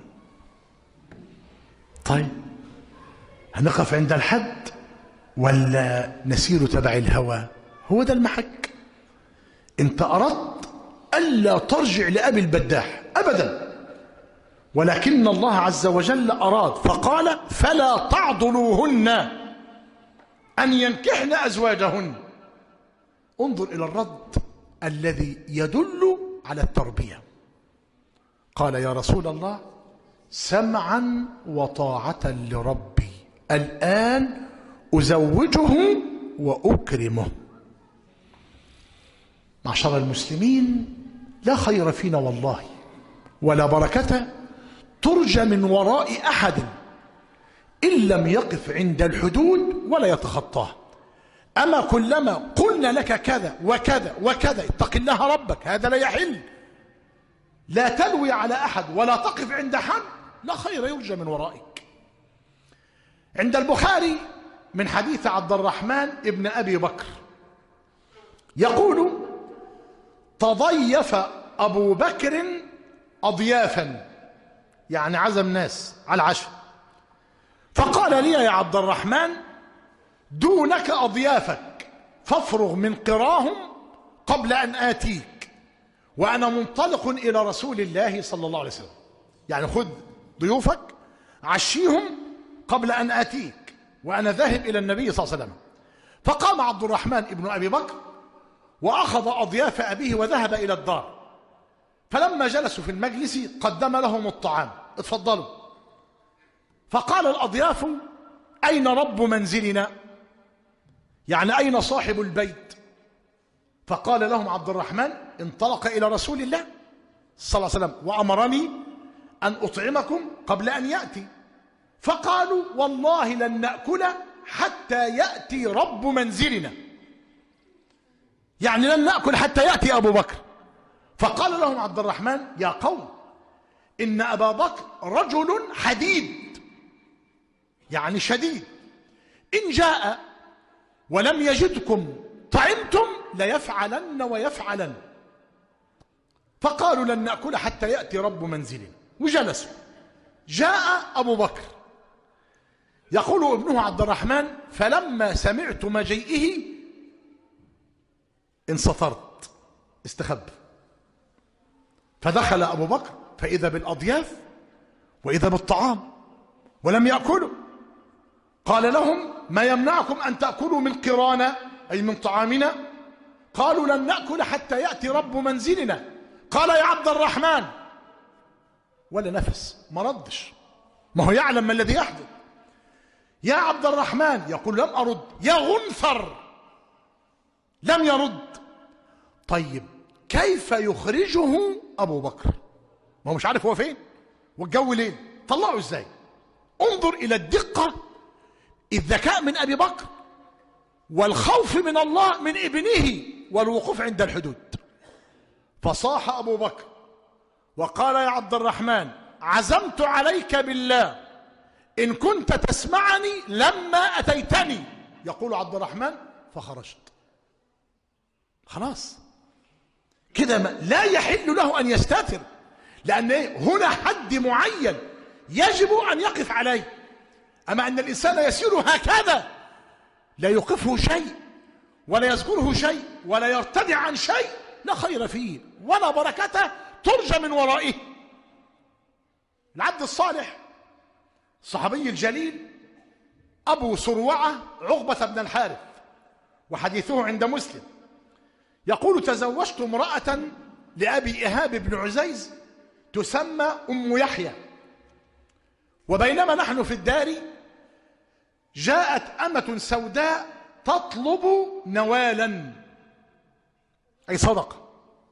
طيب، هنقف عند الحد ولا نسير تبع الهوى؟ هو ده المحك. انت أردت ألا ترجع لأبي البداح أبدا، ولكن الله عز وجل أراد فقال: فلا تعضلوهن أن ينكحن أزواجهن. انظر إلى الرد الذي يدل على التربية. قال: يا رسول الله، سمعا وطاعة لربي، الآن أزوجه وأكرمه. معشر المسلمين، لا خير فينا والله، ولا بركة ترجى من وراء أحد إن لم يقف عند الحدود ولا يتخطاها. أما كلما قلنا لك كذا وكذا وكذا، اتق الله ربك، هذا لا يحل، لا تلوي على أحد ولا تقف عند حد، لا خير يرجى من ورائك. عند البخاري من حديث عبد الرحمن ابن أبي بكر يقول: تضيف أبو بكر أضيافا، يعني عزم ناس على العشاء، فقال لي: يا عبد الرحمن، دونك أضيافك، فافرغ من قراهم قبل أن آتيك، وأنا منطلق إلى رسول الله صلى الله عليه وسلم. يعني خذ ضيوفك عشيهم قبل أن آتيك، وأنا ذاهب إلى النبي صلى الله عليه وسلم. فقام عبد الرحمن ابن أبي بكر وأخذ أضياف أبيه وذهب إلى الدار. فلما جلسوا في المجلس قدم لهم الطعام: اتفضلوا. فقال الأضياف: أين رب منزلنا؟ يعني أين صاحب البيت؟ فقال لهم عبد الرحمن: انطلق إلى رسول الله صلى الله عليه وسلم وأمرني أن أطعمكم قبل أن يأتي. فقالوا: والله لن نأكل حتى يأتي رب منزلنا، يعني لن نأكل حتى يأتي أبو بكر. فقال لهم عبد الرحمن: يا قوم، إن أبا بكر رجل حديد، يعني شديد، إن جاء ولم يجدكم طعمتم ليفعلن ويفعلن. فقالوا: لن نأكل حتى يأتي رب منزلنا، وجلسوا. جاء أبو بكر، يقول ابنه عبد الرحمن: فلما سمعت مجيئه انسطرت، استخب. فدخل أبو بكر فإذا بالأضياف وإذا بالطعام ولم يأكلوا. قال لهم: ما يمنعكم أن تأكلوا من قرانا، أي من طعامنا؟ قالوا لن نأكل حتى يأتي رب منزلنا. قال يا عبد الرحمن، ولا نفس، ما ردش، ما هو يعلم ما الذي يحدث. يا عبد الرحمن، يقول لم أرد. يا غنثر، لم يرد. طيب كيف يخرجه أبو بكر؟ ما هو مش عارف هو فين والجو ليل، طلعه ازاي؟ انظر إلى الدقة، الذكاء من أبي بكر والخوف من الله من ابنه والوقوف عند الحدود. فصاح أبو بكر وقال يا عبد الرحمن، عزمت عليك بالله إن كنت تسمعني لما أتيتني. يقول عبد الرحمن فخرجت. خلاص كده لا يحل له أن يستتر، لأن هنا حد معين يجب أن يقف عليه. أما أن الإنسان يسير هكذا لا يوقفه شيء ولا يذكره شيء ولا يرتدع عن شيء، لا خير فيه ولا بركته ترجى من ورائه. العبد الصالح الصحابي الجليل أبو سروعة عقبة بن الحارث، وحديثه عند مسلم، يقول تزوجت امرأة لأبي إيهاب بن عزيز تسمى أم يحيى، وبينما نحن في الدار جاءت أمة سوداء تطلب نوالا أي صدقة،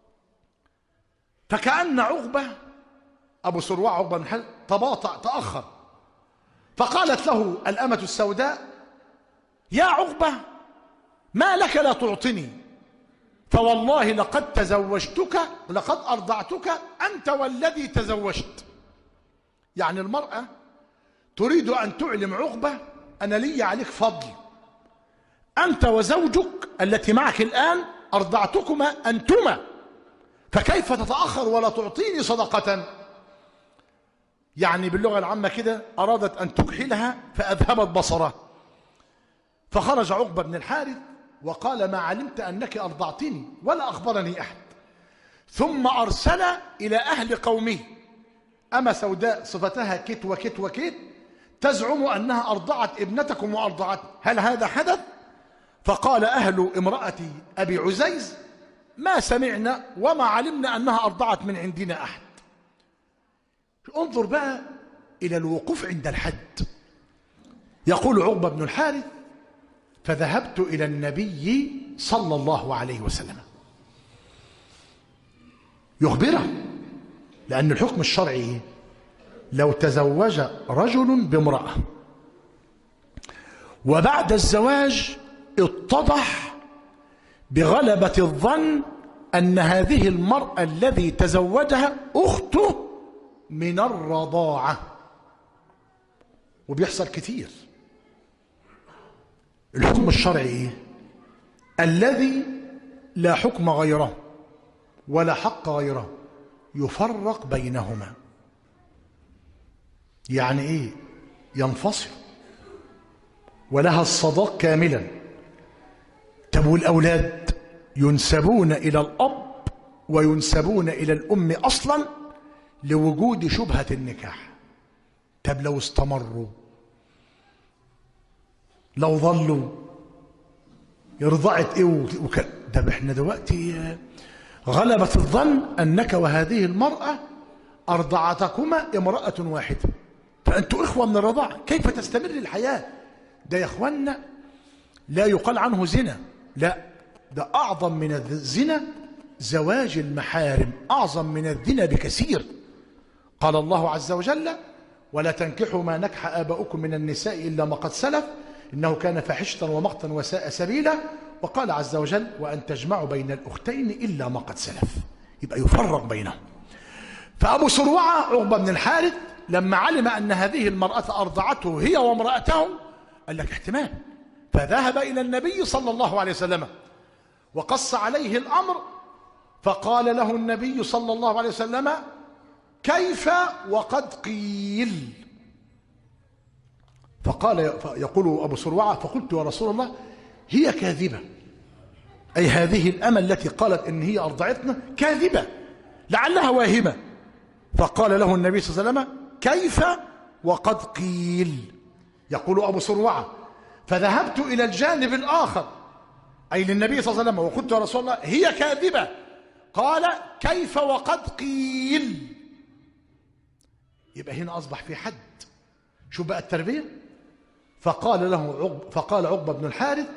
فكأن عقبة أبو سروع عقبة بن الحارث تباطأ تأخر، فقالت له الأمة السوداء يا عقبة ما لك لا تعطني، فوالله لقد تزوجتك لقد أرضعتك أنت والذي تزوجت. يعني المرأة تريد أن تعلم عقبة أنا لي عليك فضل، أنت وزوجك التي معك الآن أرضعتكما أنتما، فكيف تتأخر ولا تعطيني صدقة؟ يعني باللغة العامة كده أرادت أن تكحلها فأذهبت بصرها. فخرج عقبة بن الحارث وقال ما علمت أنك أرضعتني ولا أخبرني أحد. ثم أرسل إلى أهل قومه أما سوداء صفتها كت وكت وكت تزعم أنها أرضعت ابنتكم وأرضعتني، هل هذا حدث؟ فقال أهل امرأة أبي عزيز ما سمعنا وما علمنا أنها أرضعت من عندنا أحد. انظر بقى إلى الوقوف عند الحد. يقول عقبة بن الحارث فذهبت إلى النبي صلى الله عليه وسلم يخبره، لأن الحكم الشرعي لو تزوج رجل بامرأة وبعد الزواج اتضح بغلبة الظن أن هذه المرأة الذي تزوجها أخته من الرضاعة، وبيحصل كتير. الحكم الشرعي الذي لا حكم غيره ولا حق غيره يفرق بينهما. يعني ايه؟ ينفصل ولها الصداق كاملا. طب والأولاد ينسبون إلى الأب وينسبون إلى الأم أصلا لوجود شبهة النكاح. طب لو استمروا، لو ظلوا يرضعت ايه وكذا، ده احنا دلوقتي غلبة الظن أنك وهذه المرأة أرضعتكما امرأة واحدة، فأنتوا إخوة من الرضاعة، كيف تستمر الحياة؟ ده يا إخوانا لا يقال عنه زنا، لا، ده أعظم من الزنا زواج المحارم، أعظم من الزنا بكثير. قال الله عز وجل ولا تنكحوا ما نكح آباؤكم من النساء إلا ما قد سلف إنه كان فاحشة ومقتا وساء سبيلا. وقال عز وجل وأن تجمعوا بين الأختين إلا ما قد سلف، يبقى يفرق بينهم. فأبو سروعة عقبة بن الحارث لما علم أن هذه المرأة أرضعته هي وامرأته قال لك احتمال، فذهب إلى النبي صلى الله عليه وسلم وقص عليه الأمر، فقال له النبي صلى الله عليه وسلم كيف وقد قيل؟ فقال يقول أبو سروعة فقلت يا رسول الله هي كاذبة، أي هذه الأمة التي قالت إن هي أرضعتنا كاذبة لعلها واهمة. فقال له النبي صلى الله عليه وسلم كيف وقد قيل؟ يقول أبو سروعة فذهبت إلى الجانب الآخر أي للنبي صلى الله عليه وسلم: وقلت يا رسول الله هي كاذبة. قال: كيف وقد قيل. يبقى هنا أصبح في حد. شوف بقى التربية. فقال له عقب فقال عقبة بن الحارث: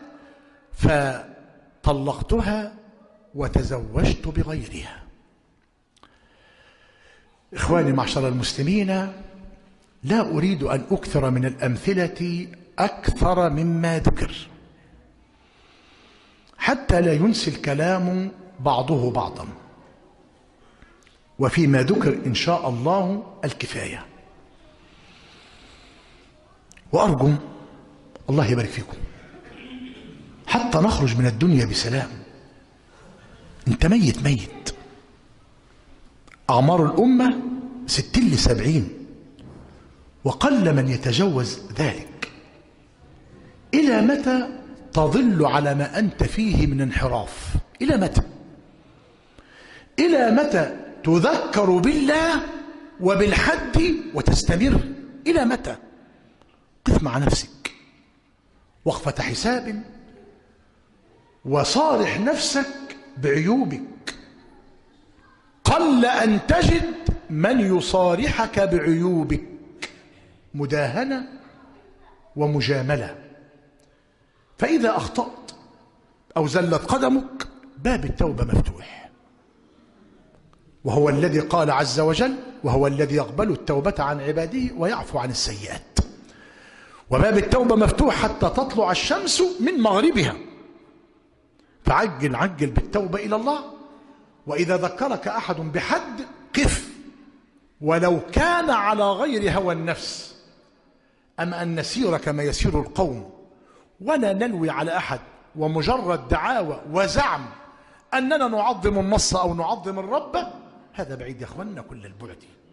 فطلقتها وتزوجت بغيرها. إخواني معشر المسلمين، لا أريد أن أكثر من الأمثلة أكثر مما ذكر حتى لا ينسي الكلام بعضه بعضا، وفيما ذكر إن شاء الله الكفاية. وأرجو الله يبارك فيكم حتى نخرج من الدنيا بسلام. انت ميت ميت. أعمار الأمة ستين لسبعين، وقل من يتجوز ذلك. إلى متى تظل على ما أنت فيه من انحراف؟ إلى متى؟ إلى متى تذكر بالله وبالحد وتستمر؟ إلى متى؟ قف مع نفسك وقفة حساب، وصارح نفسك بعيوبك. قل أن تجد من يصارحك بعيوبك. مداهنة ومجاملة. فإذا أخطأت أو زلت قدمك باب التوبة مفتوح، وهو الذي قال عز وجل: وهو الذي يقبل التوبة عن عباده ويعفو عن السيئات. وباب التوبة مفتوح حتى تطلع الشمس من مغربها. فعجل عجل بالتوبة إلى الله. وإذا ذكرك أحد بحد قف، ولو كان على غير هوى النفس. أما أن نسير كما يسير القوم ولا نلوي على أحد، ومجرد دعاوى وزعم أننا نعظم النص أو نعظم الرب، هذا بعيد يا أخوانا كل البعد.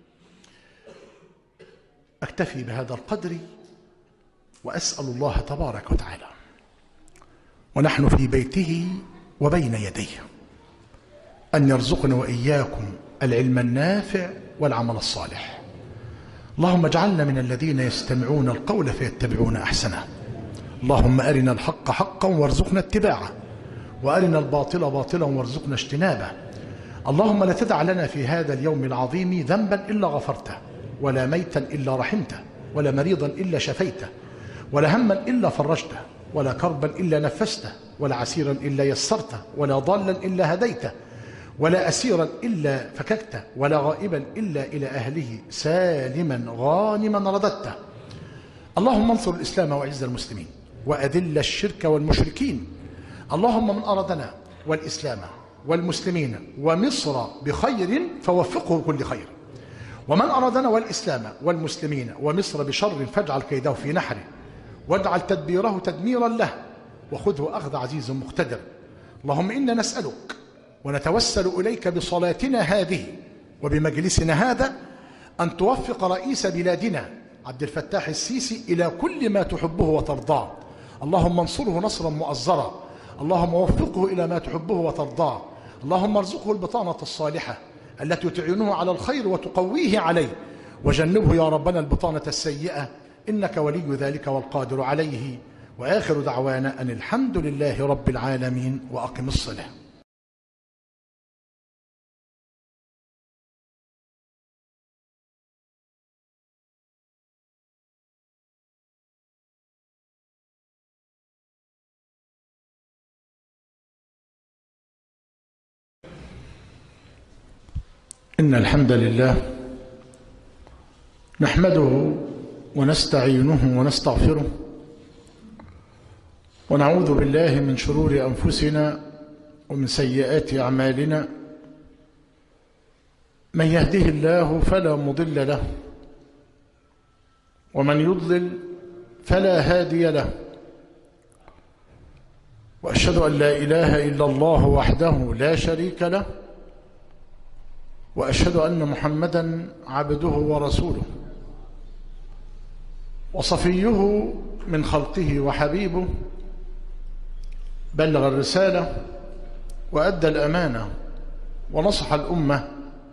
أكتفي بهذا القدر، وأسأل الله تبارك وتعالى ونحن في بيته وبين يديه أن يرزقنا وإياكم العلم النافع والعمل الصالح. اللهم اجعلنا من الذين يستمعون القول فيتبعون أحسنه. اللهم أرنا الحق حقا وارزقنا اتباعه، وأرنا الباطل باطلا وارزقنا اجتنابه. اللهم لا تدع لنا في هذا اليوم العظيم ذنبا إلا غفرته، ولا ميتا إلا رحمته، ولا مريضا إلا شفيته، ولا هما إلا فرجته، ولا كربا إلا نفسته، ولا عسيرا إلا يسرته، ولا ضالا إلا هديته، ولا أسيرا إلا فككته، ولا غائبا إلا إلى أهله سالما غانما رددته. اللهم انصر الإسلام وأعز المسلمين، وأذل الشرك والمشركين. اللهم من أرادنا والإسلام والمسلمين ومصر بخير فوفقه كل خير، ومن أرادنا والإسلام والمسلمين ومصر بشر فاجعل كيده في نحره، واجعل تدبيره تدميرا له، وخذه أخذ عزيز مقتدر. اللهم إنا نسألك ونتوسل إليك بصلاتنا هذه وبمجلسنا هذا أن توفق رئيس بلادنا عبد الفتاح السيسي إلى كل ما تحبه وترضاه. اللهم انصره نصرا مؤزرا. اللهم وفقه إلى ما تحبه وترضاه. اللهم ارزقه البطانة الصالحة التي تعينه على الخير وتقويه عليه، وجنبه يا ربنا البطانة السيئة، إنك ولي ذلك والقادر عليه. وآخر دعوانا أن الحمد لله رب العالمين، وأقم الصلاة. إن الحمد لله نحمده ونستعينه ونستغفره، ونعوذ بالله من شرور أنفسنا ومن سيئات أعمالنا. من يهده الله فلا مضل له، ومن يضلل فلا هادي له. وأشهد أن لا إله إلا الله وحده لا شريك له، وأشهد أن محمدًا عبده ورسوله، وصفيه من خلقه وحبيبه. بلغ الرسالة وأدى الأمانة ونصح الأمة،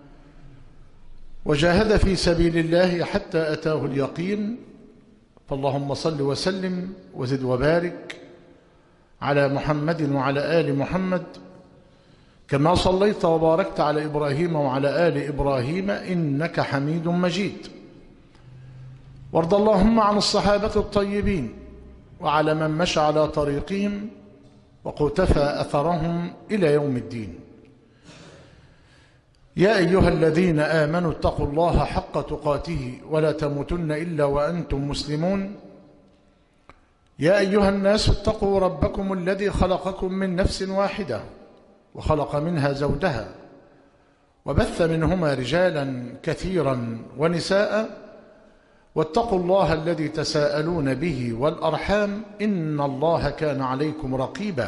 وجاهد في سبيل الله حتى أتاه اليقين. فاللهم صل وسلم وزد وبارك على محمد وعلى آل محمد كما صليت وباركت على إبراهيم وعلى آل إبراهيم إنك حميد مجيد. وارض اللهم عن الصحابة الطيبين وعلى من مشى على طريقهم وقتفى أثرهم إلى يوم الدين. يا أيها الذين آمنوا اتقوا الله حق تقاته ولا تموتن إلا وأنتم مسلمون. يا أيها الناس اتقوا ربكم الذي خلقكم من نفس واحدة وخلق منها زوجها وبث منهما رجالا كثيرا ونساء واتقوا الله الذي تساءلون به والأرحام إن الله كان عليكم رقيبا.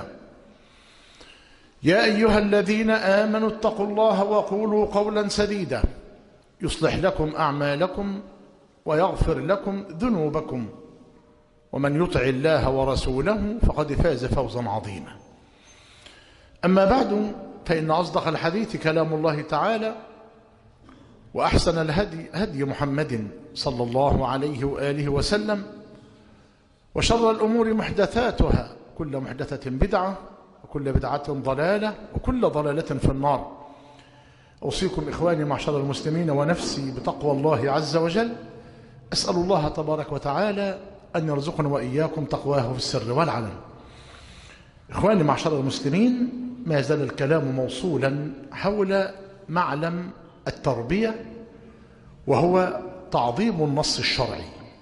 يا أيها الذين آمنوا اتقوا الله وقولوا قولا سديدا يصلح لكم أعمالكم ويغفر لكم ذنوبكم ومن يطع الله ورسوله فقد فاز فوزا عظيما. أما بعد فإن أصدق الحديث كلام الله تعالى وأحسن الهدي هدي محمد صلى الله عليه وآله وسلم وشر الأمور محدثاتها كل محدثة بدعة وكل بدعة ضلالة وكل ضلالة في النار. أوصيكم إخواني معشر المسلمين ونفسي بتقوى الله عز وجل. أسأل الله تبارك وتعالى أن يرزقنا وإياكم تقواه في السر والعلن. إخواني معشر المسلمين، ما زال الكلام موصولا حول معلم التربية وهو تعظيم النص الشرعي.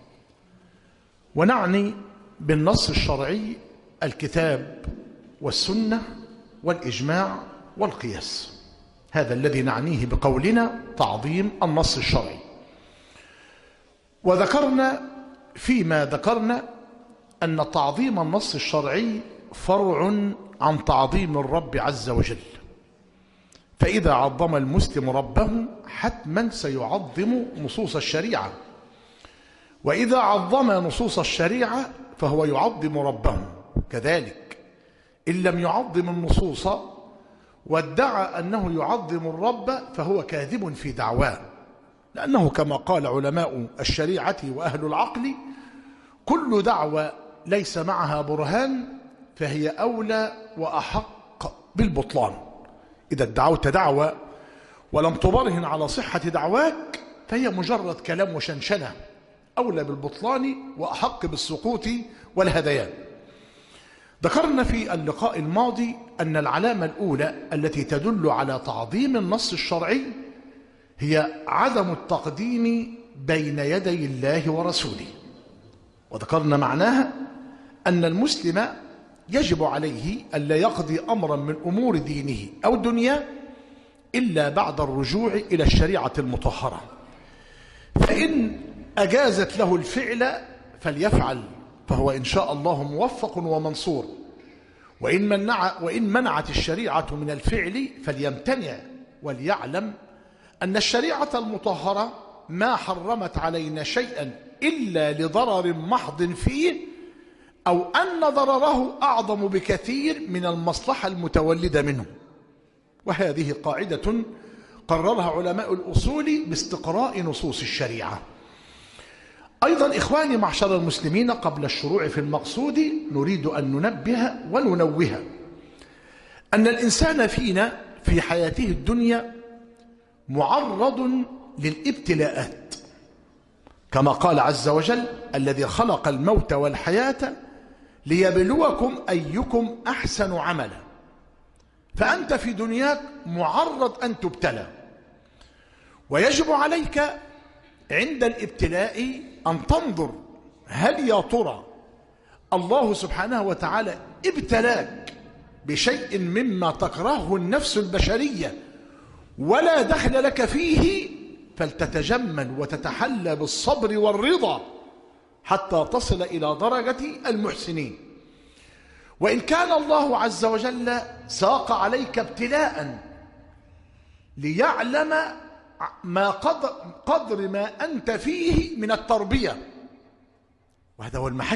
ونعني بالنص الشرعي الكتاب والسنة والإجماع والقياس. هذا الذي نعنيه بقولنا تعظيم النص الشرعي. وذكرنا فيما ذكرنا أن تعظيم النص الشرعي فرع عن تعظيم الرب عز وجل. فإذا عظم المسلم ربه حتما سيعظم نصوص الشريعة، وإذا عظم نصوص الشريعة فهو يعظم ربه كذلك. إن لم يعظم النصوص وادعى أنه يعظم الرب فهو كاذب في دعواه، لأنه كما قال علماء الشريعة وأهل العقل: كل دعوة ليس معها برهان فهي أولى وأحق بالبطلان. إذا ادعوت دعوة ولم تبرهن على صحة دعواك فهي مجرد كلام وشنشنة، أولى بالبطلان وأحق بالسقوط والهذيان. ذكرنا في اللقاء الماضي أن العلامة الأولى التي تدل على تعظيم النص الشرعي هي عدم التقديم بين يدي الله ورسوله. وذكرنا معناها أن المسلم يجب عليه ألا يقضي أمرا من أمور دينه أو دنياه إلا بعد الرجوع إلى الشريعة المطهرة. فإن أجازت له الفعل فليفعل، فهو إن شاء الله موفق ومنصور. وإن, منع وإن منعت الشريعة من الفعل فليمتنع، وليعلم أن الشريعة المطهرة ما حرمت علينا شيئا إلا لضرر محض فيه، أو أن ضرره أعظم بكثير من المصلحة المتولدة منه. وهذه قاعدة قررها علماء الأصول باستقراء نصوص الشريعة. أيضا إخواني معشر المسلمين، قبل الشروع في المقصود نريد أن ننبه وننوه أن الإنسان فينا في حياته الدنيا معرض للابتلاءات، كما قال عز وجل: الذي خلق الموت والحياة ليبلوكم أيكم أحسن عملا. فأنت في دنياك معرض أن تبتلى، ويجب عليك عند الابتلاء أن تنظر هل يا ترى الله سبحانه وتعالى ابتلاك بشيء مما تكرهه النفس البشرية ولا دخل لك فيه، فلتتجمل وتتحلى بالصبر والرضا حتى تصل إلى درجة المحسنين. وإن كان الله عز وجل ساق عليك ابتلاء ليعلم ما قدر, قدر ما أنت فيه من التربية، وهذا هو المحك.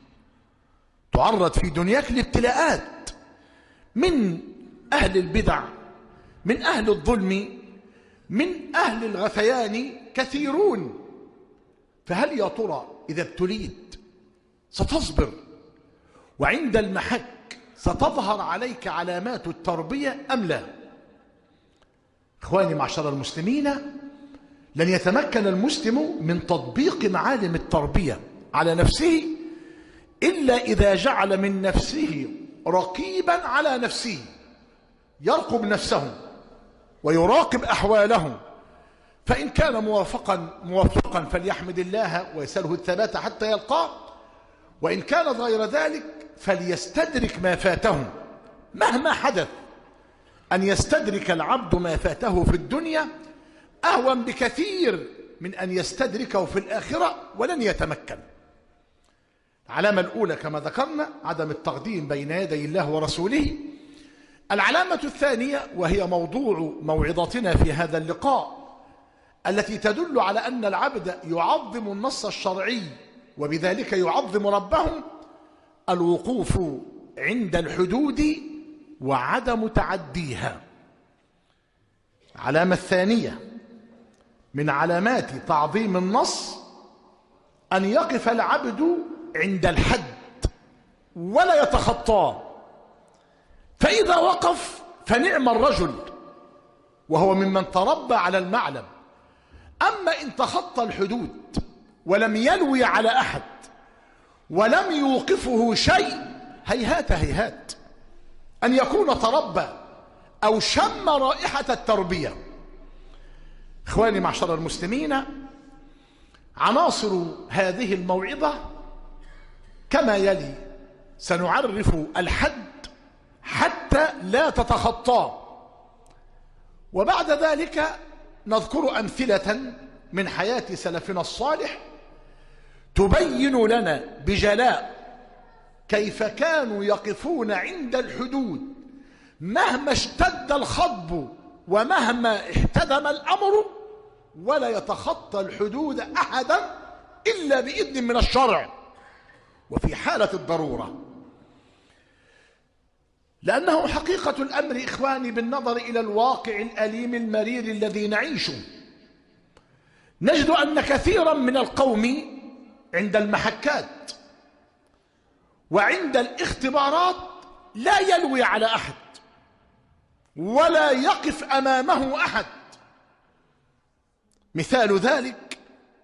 تعرض في دنياك لابتلاءات من أهل البدع، من أهل الظلم، من أهل الغثيان كثيرون. فهل يا ترى إذا ابتليت ستصبر وعند المحك ستظهر عليك علامات التربية أم لا؟ إخواني معشر المسلمين، لن يتمكن المسلم من تطبيق معالم التربية على نفسه إلا إذا جعل من نفسه رقيبا على نفسه، يرقب نفسه ويراقب أحواله، فإن كان موافقا موفقا فليحمد الله ويسأله الثبات حتى يلقاه، وإن كان غير ذلك فليستدرك ما فاته مهما حدث. أن يستدرك العبد ما فاته في الدنيا أهون بكثير من أن يستدركه في الآخرة ولن يتمكن. العلامة الأولى كما ذكرنا عدم التقديم بين يدي الله ورسوله. العلامة الثانية وهي موضوع موعظتنا في هذا اللقاء، التي تدل على أن العبد يعظم النص الشرعي وبذلك يعظم ربه، الوقوف عند الحدود وعدم تعديها. العلامة الثانية من علامات تعظيم النص أن يقف العبد عند الحد ولا يتخطاه، فإذا وقف فنعم الرجل وهو ممن تربى على المعلم. أما إن تخطى الحدود ولم يلوي على أحد ولم يوقفه شيء، هيهات هيهات أن يكون تربى أو شم رائحة التربية. إخواني معشر المسلمين، عناصر هذه الموعظة كما يلي: سنعرف الحد حتى لا تتخطاه، وبعد ذلك نذكر أمثلة من حياة سلفنا الصالح تبين لنا بجلاء كيف كانوا يقفون عند الحدود مهما اشتد الخضب ومهما احتدم الأمر، ولا يتخطى الحدود أحدا إلا بإذن من الشرع وفي حالة الضرورة. لأنه حقيقة الأمر إخواني بالنظر إلى الواقع الأليم المرير الذي نعيشه، نجد أن كثيرا من القوم عند المحكات وعند الاختبارات لا يلوي على أحد ولا يقف أمامه أحد. مثال ذلك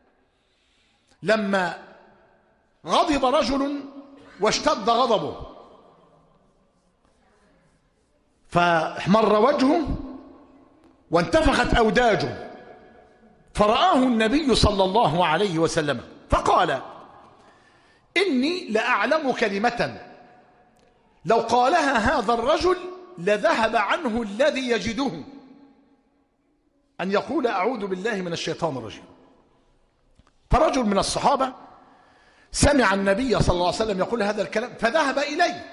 لما غضب رجل واشتد غضبه فاحمر وجهه وانتفخت أوداجه، فرآه النبي صلى الله عليه وسلم فقال: إني لأعلم كلمة لو قالها هذا الرجل لذهب عنه الذي يجده، أن يقول أعوذ بالله من الشيطان الرجيم. فرجل من الصحابة سمع النبي صلى الله عليه وسلم يقول هذا الكلام فذهب إليه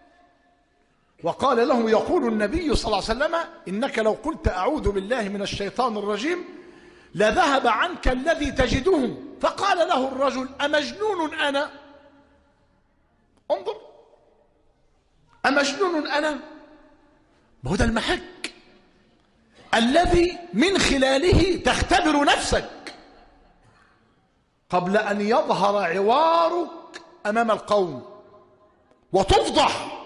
وقال له: يقول النبي صلى الله عليه وسلم إنك لو قلت أعوذ بالله من الشيطان الرجيم لذهب عنك الذي تجده. فقال له الرجل: أمجنون أنا؟ انظر، أمجنون أنا؟ ما هو ده المحك الذي من خلاله تختبر نفسك قبل أن يظهر عوارك أمام القوم وتفضح.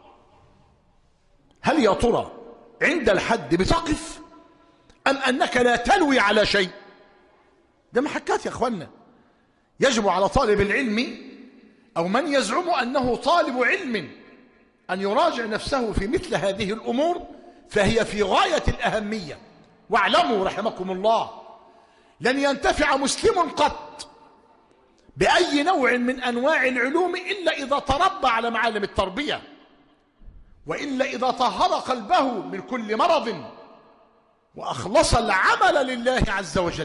هل يا ترى عند الحد بتقف أم أنك لا تلوي على شيء؟ ده محكات يا أخوانا. يجب على طالب العلم أو من يزعم أنه طالب علم أن يراجع نفسه في مثل هذه الأمور، فهي في غاية الأهمية. واعلموا رحمكم الله لن ينتفع مسلم قط بأي نوع من أنواع العلوم إلا إذا تربى على معالم التربية، وإلا إذا طهر قلبه من كل مرض وأخلص العمل لله عز وجل.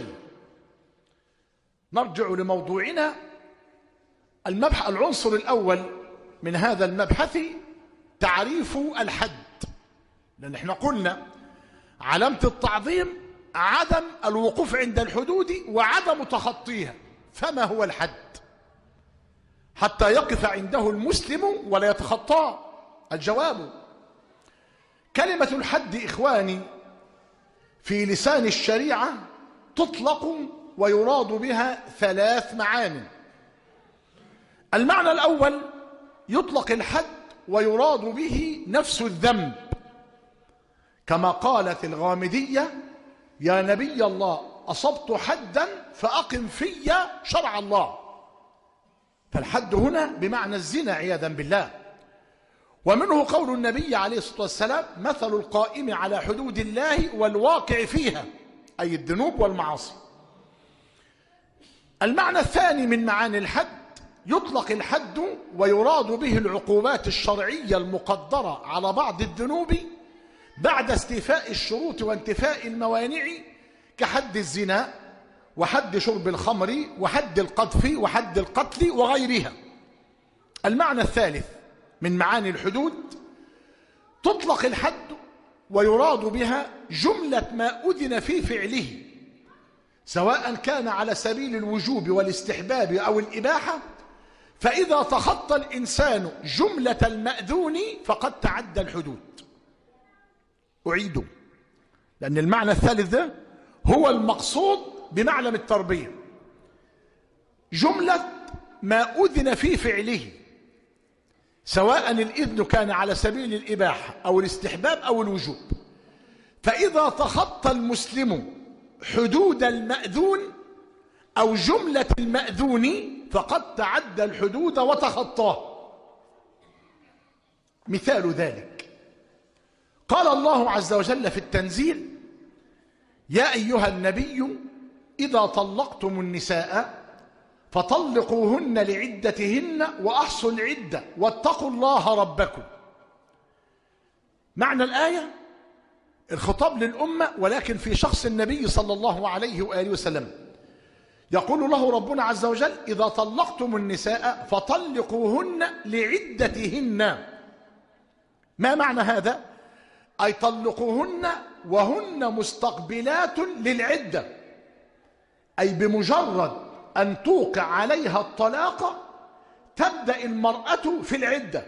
نرجع لموضوعنا. المبحث العنصر الأول من هذا المبحث تعريف الحد، لأن احنا قلنا علامة التعظيم عدم الوقوف عند الحدود وعدم تخطيها، فما هو الحد حتى يقف عنده المسلم ولا يتخطاه؟ الجواب: كلمة الحد إخواني في لسان الشريعة تطلق ويراد بها ثلاث معاني. المعنى الأول: يطلق الحد ويراد به نفس الذنب، كما قالت الغامدية: يا نبي الله أصبت حدا فأقم في شرع الله. فالحد هنا بمعنى الزنا عياذا بالله. ومنه قول النبي عليه الصلاة والسلام: مثل القائم على حدود الله والواقع فيها، أي الذنوب والمعاصي. المعنى الثاني من معاني الحد: يطلق الحد ويراد به العقوبات الشرعية المقدرة على بعض الذنوب بعد استيفاء الشروط وانتفاء الموانع، كحد الزنا وحد شرب الخمر وحد القذف وحد القتل وغيرها. المعنى الثالث من معاني الحدود: تطلق الحد ويراد بها جملة ما أذن في فعله، سواء كان على سبيل الوجوب والاستحباب أو الإباحة، فإذا تخطى الإنسان جملة المأذون فقد تعدى الحدود. أعيده لأن المعنى الثالث ده هو المقصود بمعلم التربية. جملة ما أذن في فعله، سواء الإذن كان على سبيل الإباحة أو الاستحباب أو الوجوب، فإذا تخطى المسلم حدود المأذون أو جملة المأذون فقد تعدى الحدود وتخطاه. مثال ذلك: قال الله عز وجل في التنزيل: يا أيها النبي إذا طلقتم النساء فطلقوهن لعدتهن وأحصوا العدة واتقوا الله ربكم. معنى الآية: الخطاب للأمة ولكن في شخص النبي صلى الله عليه وآله وسلم. يقول له ربنا عز وجل: إذا طلقتم النساء فطلقوهن لعدتهن. ما معنى هذا؟ أي طلقوهن وهن مستقبلات للعدة، أي بمجرد أن توقع عليها الطلاق تبدأ المرأة في العدة.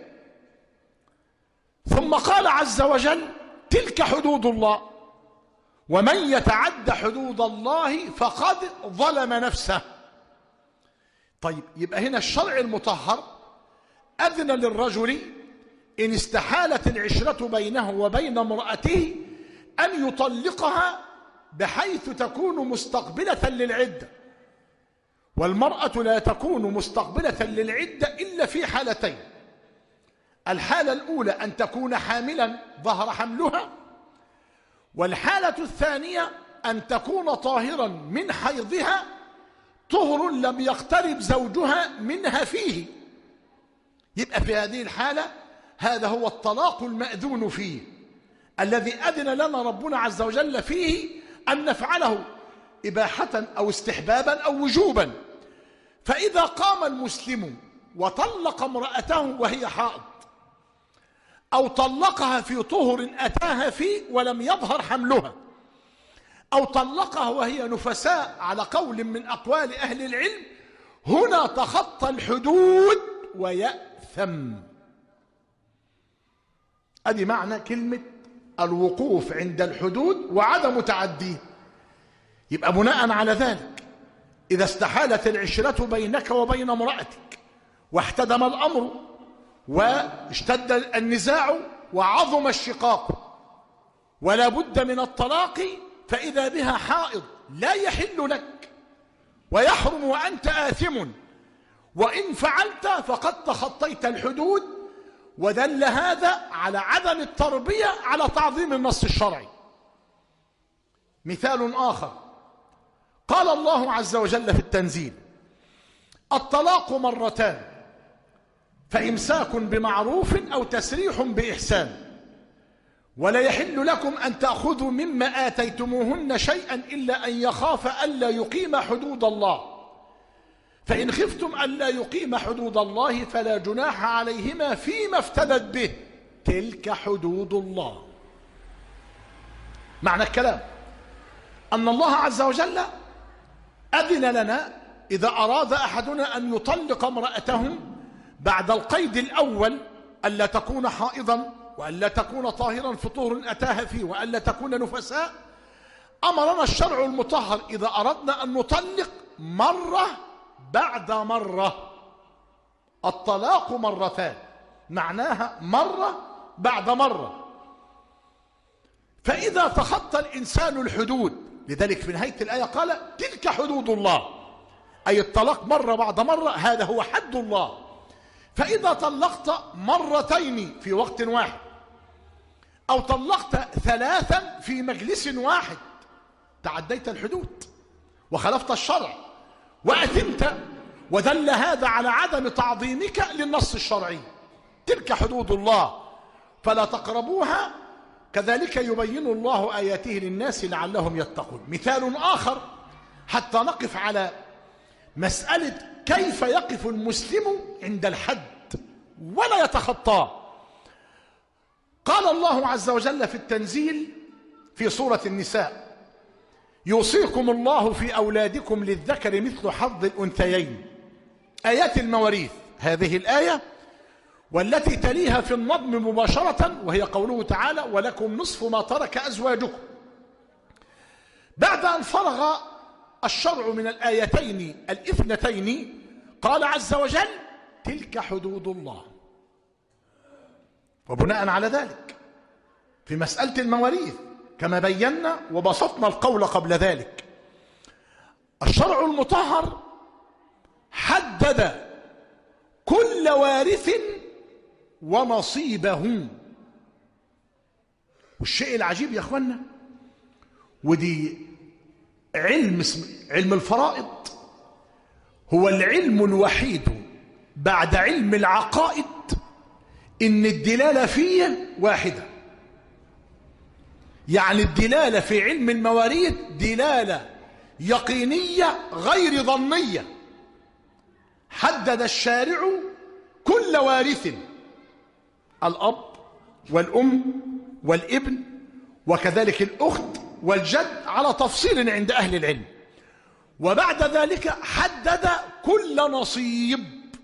ثم قال عز وجل: تلك حدود الله ومن يتعد حدود الله فقد ظلم نفسه. طيب، يبقى هنا الشرع المطهر أذن للرجل إن استحالت العشرة بينه وبين امرأته أن يطلقها بحيث تكون مستقبلة للعدة. والمرأة لا تكون مستقبلة للعدة إلا في حالتين: الحالة الأولى أن تكون حاملا ظهر حملها، والحالة الثانية أن تكون طاهرا من حيضها طهر لم يقترب زوجها منها فيه. يبقى في هذه الحالة هذا هو الطلاق المأذون فيه، الذي أذن لنا ربنا عز وجل فيه أن نفعله إباحة أو استحبابا أو وجوبا. فإذا قام المسلم وطلق امرأته وهي حائض، أو طلقها في طهر أتاها فيه ولم يظهر حملها، أو طلقها وهي نفساء على قول من أقوال أهل العلم، هنا تخطى الحدود ويأثم. أدي معنى كلمة الوقوف عند الحدود وعدم تعديه. يبقى بناء على ذلك إذا استحالت العشرة بينك وبين امرأتك واحتدم الأمر واشتد النزاع وعظم الشقاق ولا بد من الطلاق، فإذا بها حائض لا يحل لك ويحرم وأنت آثم، وإن فعلت فقد تخطيت الحدود. ودل هذا على عدم التربية على تعظيم النص الشرعي. مثال آخر: قال الله عز وجل في التنزيل: الطلاق مرتان فإمساك بمعروف أو تسريح بإحسان، ولا يحل لكم أن تأخذوا مما آتيتموهن شيئا إلا أن يخاف ألا يقيم حدود الله، فإن خفتم ألا يقيم حدود الله فلا جناح عليهما فيما افتدت به، تلك حدود الله. معنى الكلام أن الله عز وجل أذن لنا إذا أراد أحدنا أن يطلق امرأته بعد القيد الأول ألا تكون حائضا وألا تكون طاهرا في طهر أتاها فيه وألا تكون نفساء، أمرنا الشرع المطهر إذا أردنا أن نطلق مرة بعد مرة. الطلاق مرتان، معناها مرة بعد مرة. فإذا تخطى الإنسان الحدود، لذلك في نهاية الآية قال تلك حدود الله، أي الطلاق مرة بعد مرة هذا هو حد الله. فإذا طلقت مرتين في وقت واحد أو طلقت ثلاثا في مجلس واحد تعديت الحدود وخلفت الشرع وأثمت، ودل هذا على عدم تعظيمك للنص الشرعي. تلك حدود الله فلا تقربوها، كذلك يبين الله آياته للناس لعلهم يتقون. مثال آخر حتى نقف على مسألة كيف يقف المسلم عند الحد ولا يتخطاه. قال الله عز وجل في التنزيل في سورة النساء: يوصيكم الله في أولادكم للذكر مثل حظ الأنثيين. آيات المواريث، هذه الآية والتي تليها في النظم مباشرة وهي قوله تعالى: ولكم نصف ما ترك أزواجكم. بعد أن فرغ الشرع من الآيتين الاثنتين قال عز وجل: تلك حدود الله. وبناء على ذلك في مسألة المواريث كما بينا وبسطنا القول قبل ذلك، الشرع المطهر حدد كل وارث ونصيبه. والشيء العجيب يا اخوانا، ودي علم علم الفرائض هو العلم الوحيد بعد علم العقائد ان الدلالة فيه واحدة. يعني الدلالة في علم المواريث دلالة يقينية غير ظنية. حدد الشارع كل وارث، الأب والأم والابن وكذلك الأخت والجد على تفصيل عند أهل العلم. وبعد ذلك حدد كل نصيب.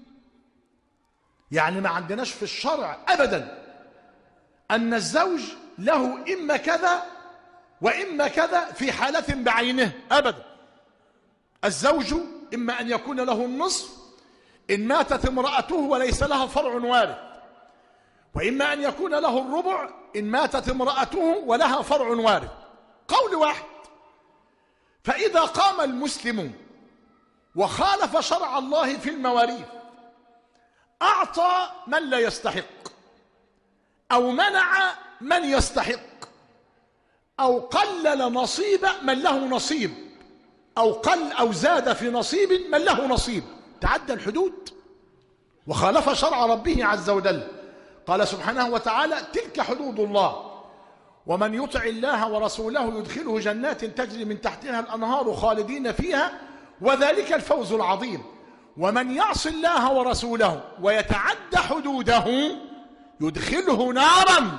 يعني ما عندناش في الشرع أبدا أن الزوج له إما كذا وإما كذا في حالة بعينه أبدا. الزوج إما أن يكون له النصف إن ماتت امرأته وليس لها فرع وارث، وإما أن يكون له الربع إن ماتت امرأته ولها فرع وارث. قول واحد. فإذا قام المسلم وخالف شرع الله في المواريث، أعطى من لا يستحق أو منع من يستحق أو قلل نصيب من له نصيب أو قل أو زاد في نصيب من له نصيب، تعدى الحدود وخالف شرع ربه عز وجل. قال سبحانه وتعالى: تلك حدود الله ومن يطع الله ورسوله يدخله جنات تجري من تحتها الأنهار خالدين فيها وذلك الفوز العظيم. ومن يعص الله ورسوله ويتعد حدوده يدخله نارا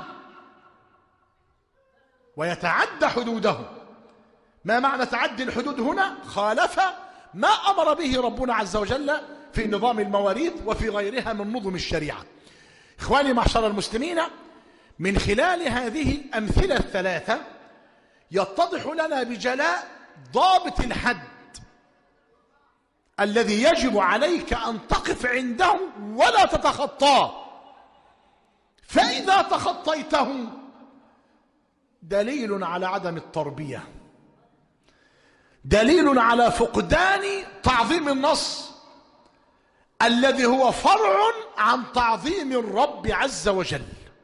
ويتعد حدوده. ما معنى تعدي الحدود هنا؟ خالف ما أمر به ربنا عز وجل في نظام المواريث وفي غيرها من نظم الشريعة. إخواني معشر المسلمين، من خلال هذه الأمثلة الثلاثة يتضح لنا بجلاء ضابط الحد الذي يجب عليك أن تقف عنده ولا تتخطاه. فإذا تخطيته دليل على عدم التربية، دليل على فقدان تعظيم النص الذي هو فرع عن تعظيم الرب عز وجل.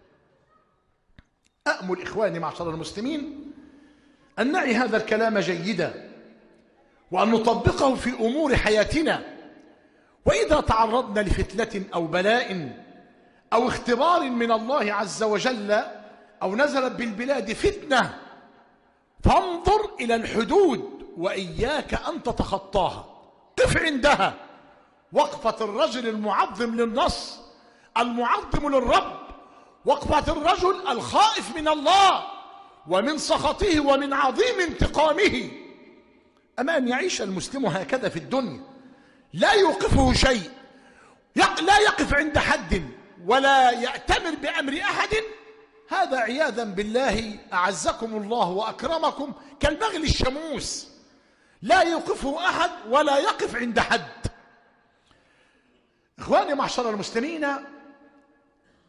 أأمل إخواني معشر المسلمين أن نعي هذا الكلام جيدا وأن نطبقه في أمور حياتنا. وإذا تعرضنا لفتنة أو بلاء أو اختبار من الله عز وجل أو نزلت بالبلاد فتنة فانظر إلى الحدود وإياك أن تتخطاها. قف عندها وقفة الرجل المعظم للنص المعظم للرب، وقفة الرجل الخائف من الله ومن سخطه ومن عظيم انتقامه. أما أن يعيش المسلم هكذا في الدنيا لا يوقفه شيء، لا يقف عند حد ولا يأتمر بأمر أحد، هذا عياذا بالله أعزكم الله وأكرمكم كالبغل الشموس، لا يوقفه أحد ولا يقف عند حد. إخواني معشر المسلمين،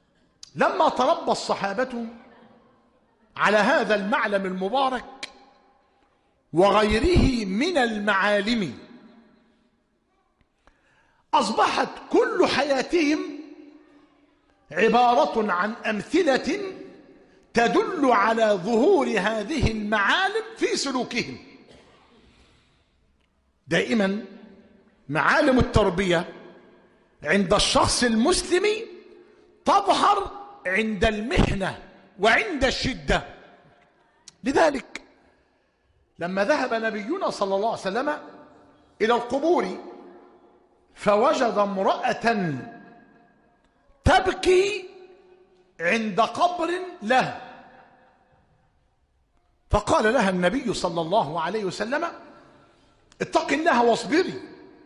لما تربى الصحابة على هذا المعلم المبارك وغيره من المعالم أصبحت كل حياتهم عبارة عن أمثلة تدل على ظهور هذه المعالم في سلوكهم. دائما معالم التربية عند الشخص المسلم تظهر عند المحنة وعند الشدة. لذلك لما ذهب نبينا صلى الله عليه وسلم إلى القبور فوجد امرأة تبكي عند قبر له، فقال لها النبي صلى الله عليه وسلم: اتق الله واصبري.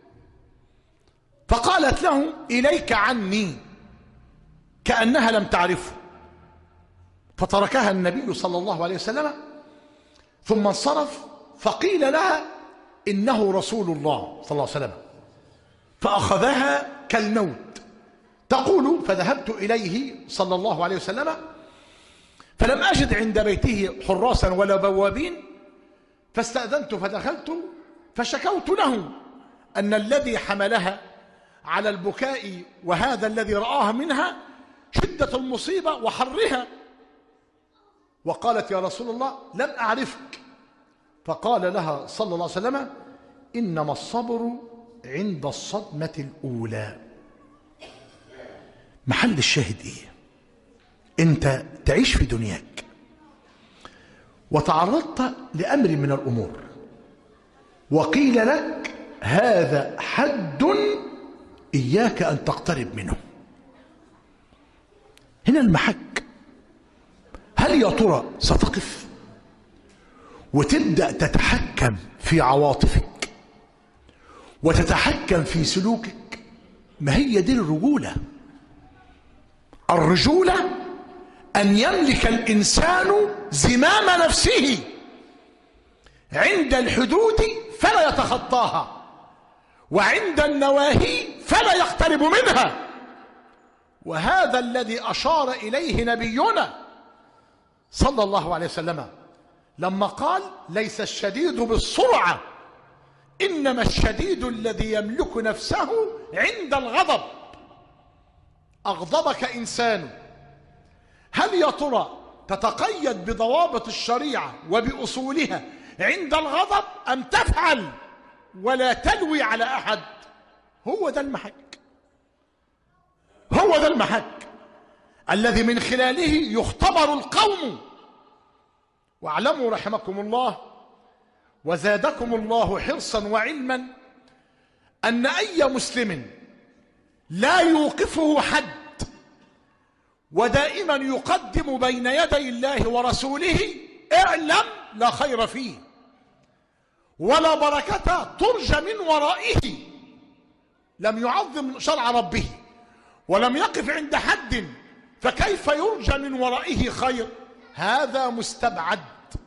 فقالت له: إليك عني، كأنها لم تعرفه. فتركها النبي صلى الله عليه وسلم ثم انصرف، فقيل لها: إنه رسول الله صلى الله عليه وسلم. فأخذها كالموت. تقول: فذهبت إليه صلى الله عليه وسلم فلم أجد عند بيته حراسا ولا بوابين، فاستأذنت فدخلت فشكوت له أن الذي حملها على البكاء وهذا الذي رآها منها شدة المصيبة وحرها. وقالت: يا رسول الله لم أعرفك. فقال لها صلى الله عليه وسلم: إنما الصبر عند الصدمة الأولى. محل الشاهد إيه؟ أنت تعيش في دنياك وتعرضت لأمر من الأمور وقيل لك: هذا حد إياك أن تقترب منه. هنا المحك، هل يا ترى ستقف وتبدأ تتحكم في عواطفك وتتحكم في سلوكك؟ ما هي دي الرجولة. الرجولة أن يملك الإنسان زمام نفسه عند الحدود فلا يتخطاها، وعند النواهي فلا يقترب منها. وهذا الذي أشار إليه نبينا صلى الله عليه وسلم لما قال: ليس الشديد بالسرعة، إنما الشديد الذي يملك نفسه عند الغضب. أغضبك إنسان، هل يا ترى تتقيد بضوابط الشريعة وبأصولها عند الغضب أم تفعل ولا تلوي على أحد؟ هو ده المحك، هو ده المحك الذي من خلاله يختبر القوم. واعلموا رحمكم الله وزادكم الله حرصا وعلما أن أي مسلم لا يوقفه حد ودائما يقدم بين يدي الله ورسوله اعلم لا خير فيه ولا بركة ترجى من ورائه. لم يعظم شرع ربه ولم يقف عند حد، فكيف يرجى من ورائه خير؟ هذا مستبعد.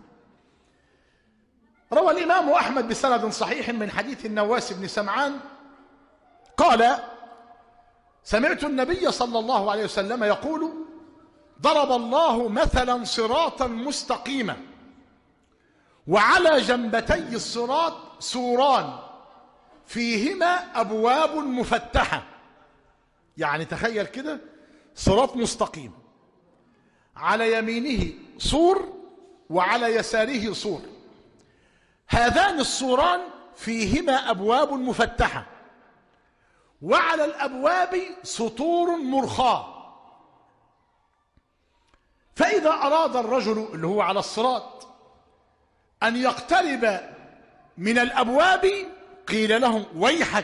روى الإمام أحمد بسند صحيح من حديث النواس بن سمعان قال: سمعت النبي صلى الله عليه وسلم يقول: ضرب الله مثلا صراطا مستقيما وعلى جنبتي الصراط سوران فيهما أبواب مفتحة. يعني تخيل كده صراط مستقيم، على يمينه سور وعلى يساره سور، هذان السوران فيهما أبواب مفتحة، وعلى الأبواب سطور مرخاة. فإذا أراد الرجل اللي هو على الصراط أن يقترب من الأبواب قيل له: ويحك،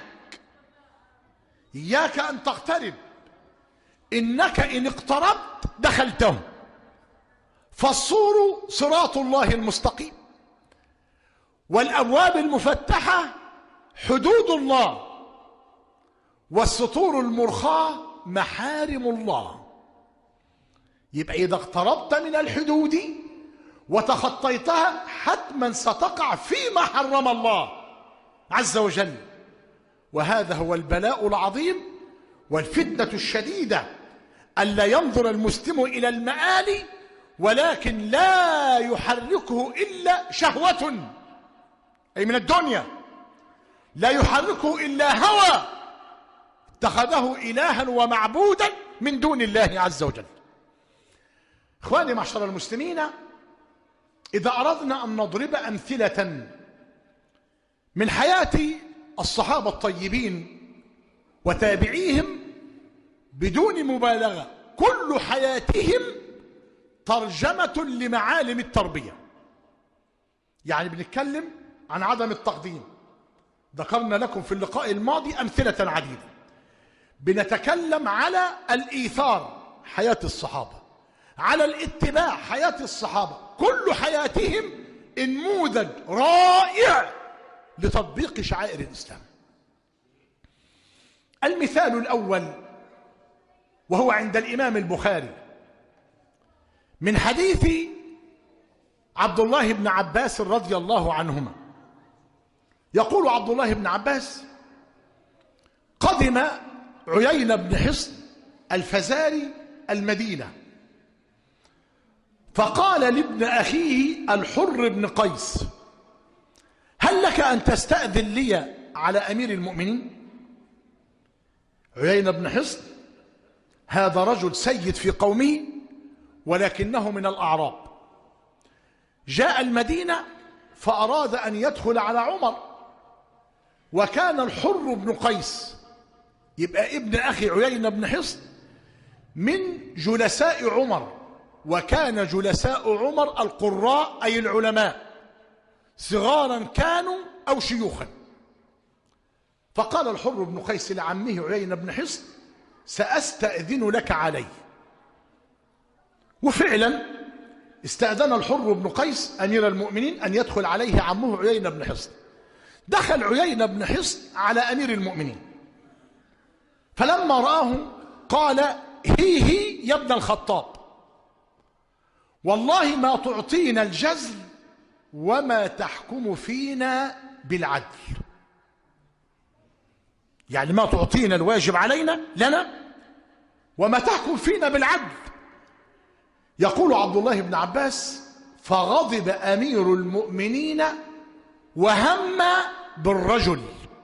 إياك أن تقترب، إنك إن اقتربت دخلته. فالسور صراط الله المستقيم، والأبواب المفتحة حدود الله، والسطور المرخاة محارم الله. يبقى إذا اقتربت من الحدود وتخطيتها حتما ستقع فيما حرم الله عز وجل. وهذا هو البلاء العظيم والفتنة الشديدة ألا ينظر المسلم إلى المآل ولكن لا يحركه إلا شهوة، أي من الدنيا، لا يحركه إلا هوى اتخذه إلها ومعبودا من دون الله عز وجل. إخواني معشر المسلمين، إذا أردنا أن نضرب أمثلة من حياة الصحابة الطيبين وتابعيهم بدون مبالغة، كل حياتهم ترجمة لمعالم التربية. يعني بنتكلم عن عدم التقديم، ذكرنا لكم في اللقاء الماضي أمثلة عديدة. بنتكلم على الإيثار، حياة الصحابة، على الاتباع، حياة الصحابة، كل حياتهم نموذج رائع لتطبيق شعائر الإسلام. المثال الأول وهو عند الإمام البخاري من حديث عبد الله بن عباس رضي الله عنهما. يقول عبد الله بن عباس: قدم عيينة بن حصن الفزاري المدينة، فقال لابن أخيه الحر بن قيس: هل لك أن تستأذن لي على أمير المؤمنين؟ عيينة بن حصن هذا رجل سيد في قومه ولكنه من الأعراب، جاء المدينة فأراد أن يدخل على عمر، وكان الحر بن قيس يبقى ابن أخي عيينة بن حصن من جلساء عمر، وكان جلساء عمر القراء أي العلماء، صغارا كانوا أو شيوخا. فقال الحر بن قيس لعمه عيينة بن حصن: سأستأذن لك علي. وفعلا استأذن الحر بن قيس أمير المؤمنين أن يدخل عليه عمه عيينة بن حصن. دخل عيينة بن حصن على أمير المؤمنين، فلما رآه قال: هي هي يا ابن الخطاب، والله ما تعطينا الجزل وما تحكم فينا بالعدل. يعني ما تعطينا الواجب علينا لنا وما تحكم فينا بالعدل. يقول عبد الله بن عباس: فغضب أمير المؤمنين وهم بالرجل،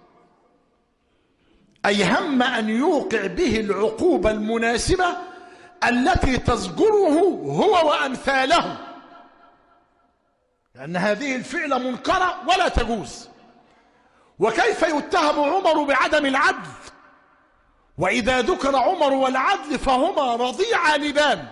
أي هم أن يوقع به العقوبة المناسبة التي تزجره هو وأمثاله، لأن هذه الفعلة منكرة ولا تجوز. وكيف يتهم عمر بعدم العدل، وإذا ذكر عمر والعدل فهما رضيع لبان.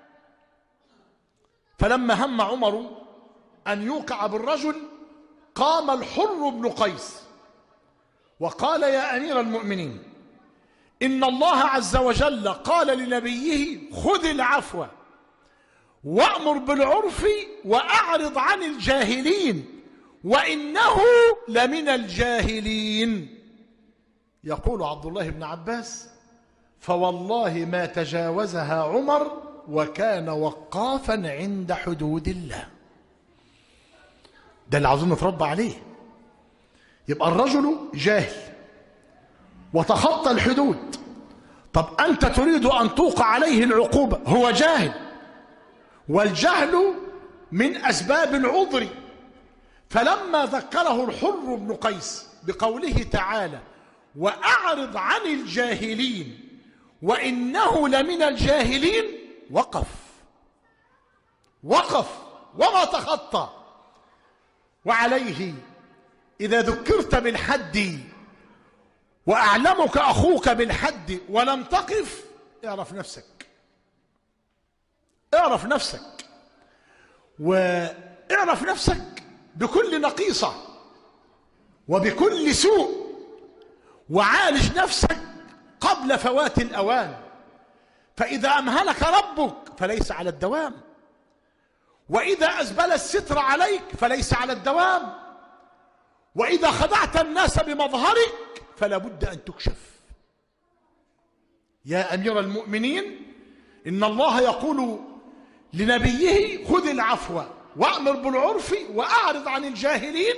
فلما هم عمر أن يوقع بالرجل قام الحر بن قيس وقال: يا أمير المؤمنين، إن الله عز وجل قال لنبيه: خذ العفو وأمر بالعرف وأعرض عن الجاهلين وإنه لمن الجاهلين. يقول عبد الله بن عباس: فوالله ما تجاوزها عمر وكان وقافا عند حدود الله. ده اللي عاوزين نتربى عليه. يبقى الرجل جاهل وتخطى الحدود، طب أنت تريد أن توقع عليه العقوبة، هو جاهل، والجهل من أسباب العذر. فلما ذكره الحر بن قيس بقوله تعالى: وأعرض عن الجاهلين وإنه لمن الجاهلين، وقف وقف وما تخطى. وعليه إذا ذكرت بالحد وأعلمك أخوك بالحد ولم تقف، اعرف نفسك، اعرف نفسك واعرف نفسك بكل نقيصة وبكل سوء، وعالج نفسك قبل فوات الأوان. فإذا أمهلك ربك فليس على الدوام، وإذا أزبل الستر عليك فليس على الدوام، وإذا خدعت الناس بمظهرك فلا بد أن تكشف. يا أمير المؤمنين، إن الله يقول لنبيه: خذ العفو وأمر بالعرف وأعرض عن الجاهلين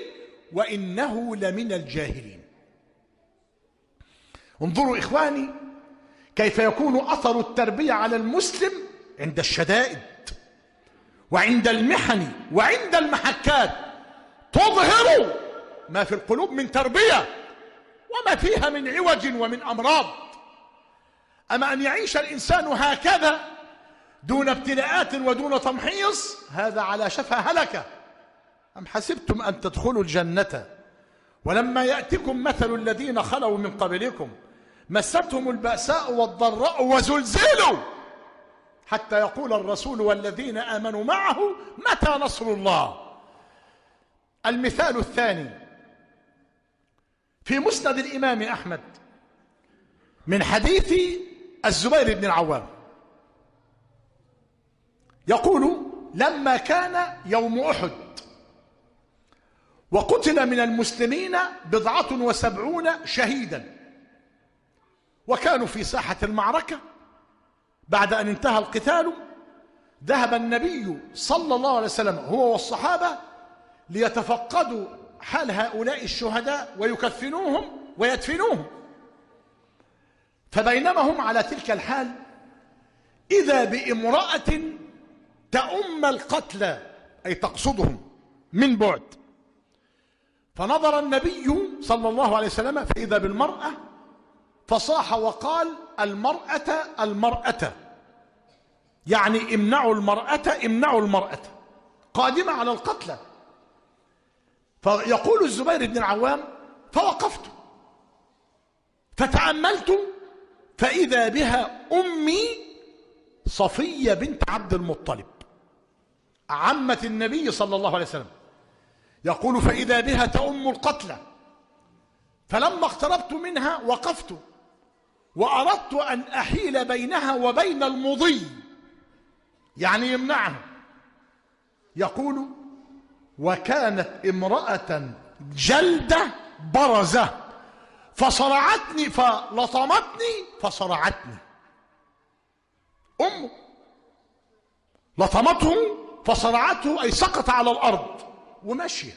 وإنه لمن الجاهلين. انظروا إخواني كيف يكون أثر التربية على المسلم عند الشدائد وعند المحن وعند المحكات، تظهر ما في القلوب من تربية وما فيها من عوج ومن أمراض. أما أن يعيش الإنسان هكذا دون ابتلاءات ودون تمحيص، هذا على شفا هلكة. أم حسبتم أن تدخلوا الجنة ولما يأتكم مثل الذين خلوا من قبلكم مستهم البأساء والضراء وزلزلوا حتى يقول الرسول والذين آمنوا معه متى نصر الله. المثال الثاني في مسند الإمام أحمد من حديث الزبير بن العوام، يقول: لما كان يوم أحد وقتل من المسلمين بضعة وسبعون شهيدا، وكانوا في ساحة المعركة بعد أن انتهى القتال، ذهب النبي صلى الله عليه وسلم هو والصحابة ليتفقدوا حال هؤلاء الشهداء ويكفنوهم ويدفنوهم. فبينما هم على تلك الحال إذا بامرأة تأم القتلى، أي تقصدهم من بعد، فنظر النبي صلى الله عليه وسلم فإذا بالمرأة فصاح وقال: المرأة المرأة، يعني امنعوا المرأة امنعوا المرأة، قادمة على القتلى. فيقول الزبير بن العوام: فوقفت فتأملت فإذا بها أمي صفية بنت عبد المطلب عمة النبي صلى الله عليه وسلم. يقول: فإذا بها تأم القتلى، فلما اقتربت منها وقفت وأردت أن أحيل بينها وبين المضي، يعني يمنعها. يقول: وكانت امرأة جلدة برزة فصرعتني فلطمتني فصرعتني. أمه لطمته فصرعته، أي سقط على الأرض وماشية.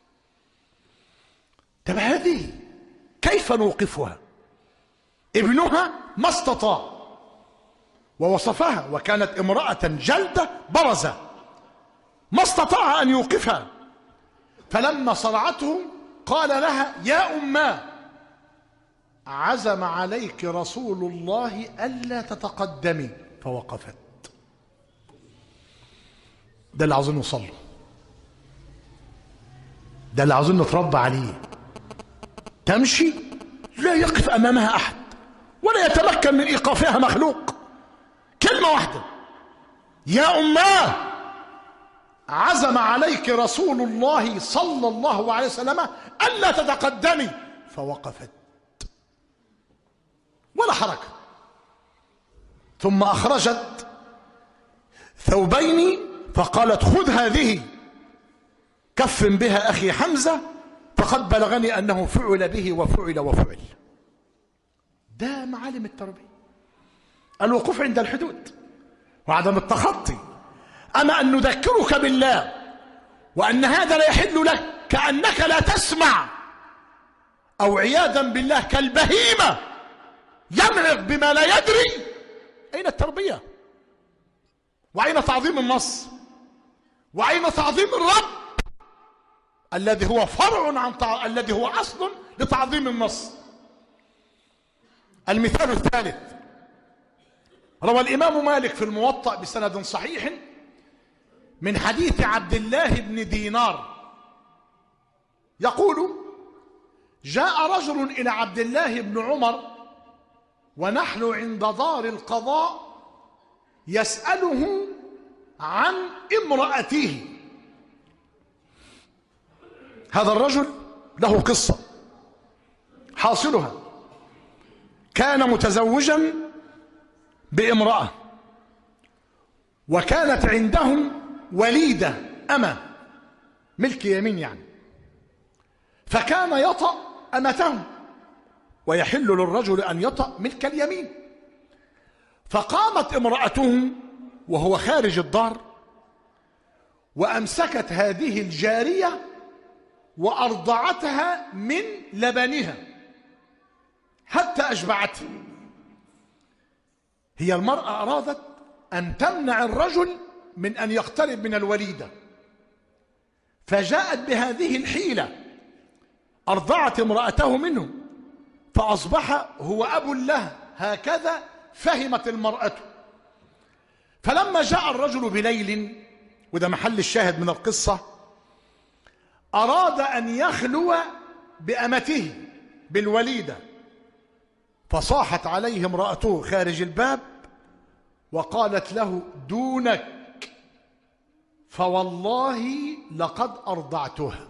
طب هذه كيف نوقفها؟ ابنها ما استطاع ووصفها، وكانت امرأة جلدة برزة، ما استطاع أن يوقفها. فلما صرعته قال لها: يا أماه، عزم عليك رسول الله ألا تتقدمي. فوقفت. ده اللي عاوزين نوصل له، ده اللي عاوزين نتربى عليه. تمشي لا يقف أمامها أحد ولا يتمكن من إيقافها مخلوق. كلمة واحدة: يا أماه، عزم عليك رسول الله صلى الله عليه وسلم ألا تتقدمي. فوقفت ولا حركة. ثم أخرجت ثوبين فقالت: خذ هذه كفن بها أخي حمزة، فقد بلغني أنه فعل به وفعل وفعل. ده معالم التربية، الوقوف عند الحدود وعدم التخطي. أما أن نذكرك بالله وأن هذا لا يحل لك كأنك لا تسمع، أو عياذا بالله كالبهيمة يمعق بما لا يدري، أين التربية؟ وأين تعظيم النص؟ وأين تعظيم الرب الذي هو فرع عن تع... الذي هو أصل لتعظيم النص؟ المثال الثالث: روى الإمام مالك في الموطأ بسند صحيح من حديث عبد الله بن دينار، يقول: جاء رجل إلى عبد الله بن عمر ونحن عند دار القضاء يسأله عن امرأته. هذا الرجل له قصة، حاصلها: كان متزوجا بامرأة، وكانت عندهم وليدة أمة ملك يمين يعني، فكان يطأ أمته، ويحل للرجل أن يطأ ملك اليمين. فقامت امرأته وهو خارج الدار وأمسكت هذه الجارية وأرضعتها من لبنها حتى أشبعتها، هي المرأة أرادت أن تمنع الرجل من أن يقترب من الوليدة، فجاءت بهذه الحيلة، أرضعت امرأته منه فأصبح هو أب له. هكذا فهمت المرأة. فلما جاء الرجل بليل، وده محل الشاهد من القصة، أراد أن يخلو بأمته بالوليدة، فصاحت عليه امرأته خارج الباب وقالت له: دونك، فوالله لقد أرضعتها.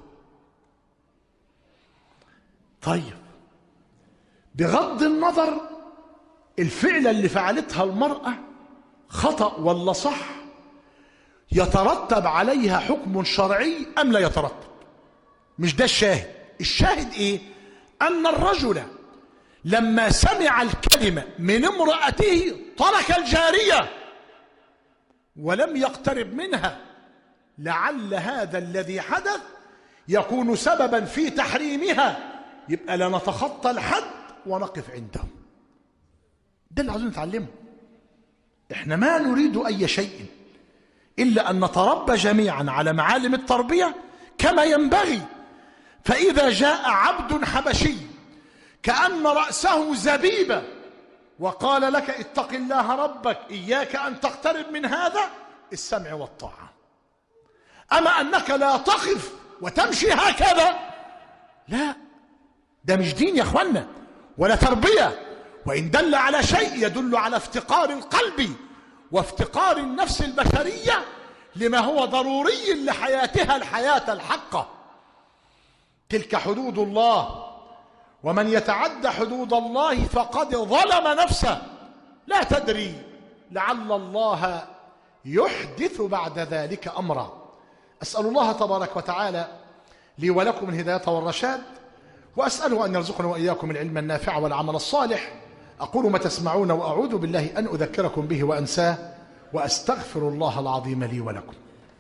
طيب، بغض النظر الفعل اللي فعلتها المرأة خطأ ولا صح، يترتب عليها حكم شرعي أم لا يترتب؟ مش ده الشاهد. الشاهد إيه؟ أن الرجل لما سمع الكلمة من امرأته ترك الجارية ولم يقترب منها، لعل هذا الذي حدث يكون سببا في تحريمها، يبقى لا نتخطى الحد ونقف عنده. ده اللي عاوزين نتعلمه. احنا ما نريد أي شيء إلا أن نتربى جميعا على معالم التربية كما ينبغي. فإذا جاء عبد حبشي كأن رأسه زبيبة وقال لك: اتق الله ربك، إياك أن تقترب من هذا، السمع والطاعة. أما أنك لا تقف وتمشي هكذا، لا، ده مش دين يا أخوانا ولا تربية. وإن دل على شيء يدل على افتقار القلب وافتقار النفس البشرية لما هو ضروري لحياتها الحياة الحقة. تلك حدود الله، ومن يتعد حدود الله فقد ظلم نفسه. لا تدري، لعل الله يحدث بعد ذلك أمرا. أسأل الله تبارك وتعالى لي ولكم الهداية والرشاد، وأسأله أن يرزقنا وإياكم العلم النافع والعمل الصالح. أقول ما تسمعون، وأعوذ بالله أن أذكركم به وأنساه، وأستغفر الله العظيم لي ولكم.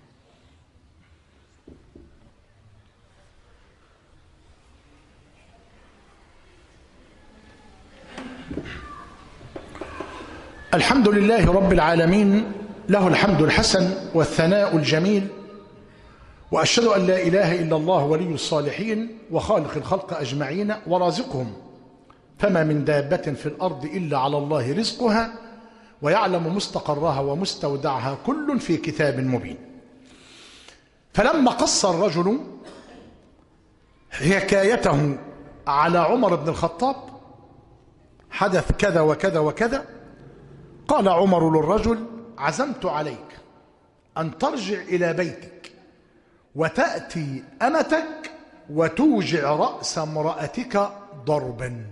الحمد لله رب العالمين، له الحمد الحسن والثناء الجميل، وأشهد أن لا إله إلا الله ولي الصالحين وخالق الخلق أجمعين ورازقهم، فما من دابة في الأرض إلا على الله رزقها ويعلم مستقرها ومستودعها، كل في كتاب مبين. فلما قص الرجل حكايته على عمر بن الخطاب، حدث كذا وكذا وكذا، قال عمر للرجل: عزمت عليك أن ترجع إلى بيتك وتأتي أمتك وتوجع رأس امرأتك ضربا.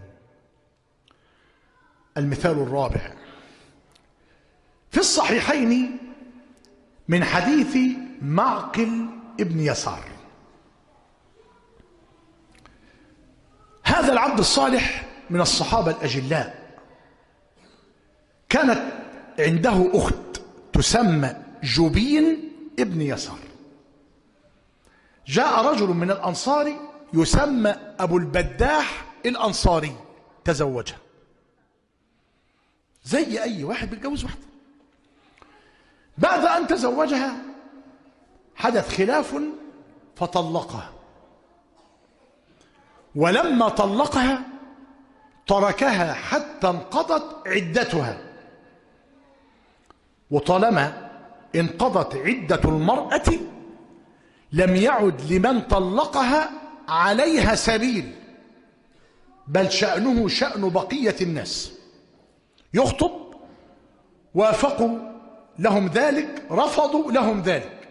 المثال الرابع في الصحيحين من حديث معقل ابن يسار. هذا العبد الصالح من الصحابة الأجلاء، كانت عنده أخت تسمى جبين ابن يسار. جاء رجل من الأنصار يسمى أبو البداح الأنصاري، تزوجها زي أي واحد بيتجوز واحدة. بعد أن تزوجها حدث خلاف فطلقها، ولما طلقها تركها حتى انقضت عدتها. وطالما انقضت عدة المرأة لم يعد لمن طلقها عليها سبيل، بل شأنه شأن بقية الناس. يخطب، وافقوا لهم ذلك، رفضوا لهم ذلك.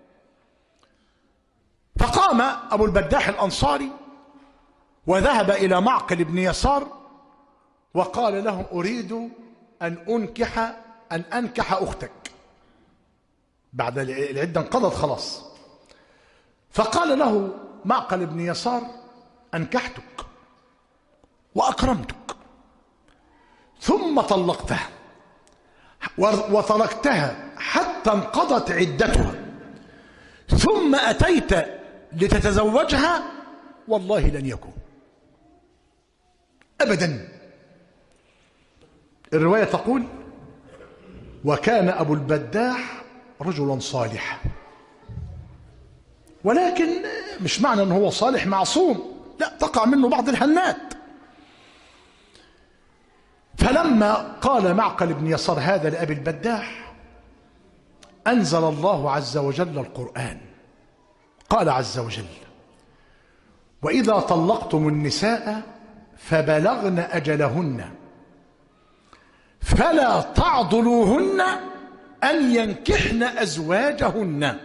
فقام أبو البداح الأنصاري وذهب إلى معقل بن يسار وقال له: أريد أن أنكح أن أنكح أختك بعد العدة انقضت خلاص. فقال له معقل بن يسار: أنكحتك وأكرمتك، ثم طلقتها وتركتها حتى انقضت عدتها، ثم أتيت لتتزوجها، والله لن يكون أبدا. الرواية تقول: وكان أبو البداح رجلا صالحا، ولكن مش معنى أنه هو صالح معصوم، لا، تقع منه بعض الهنات. فلما قال معقل بن يسار هذا لأبي البداح أنزل الله عز وجل القرآن. قال عز وجل: وإذا طلقتم النساء فبلغن أجلهن فلا تعضلوهن أن ينكحن أزواجهن.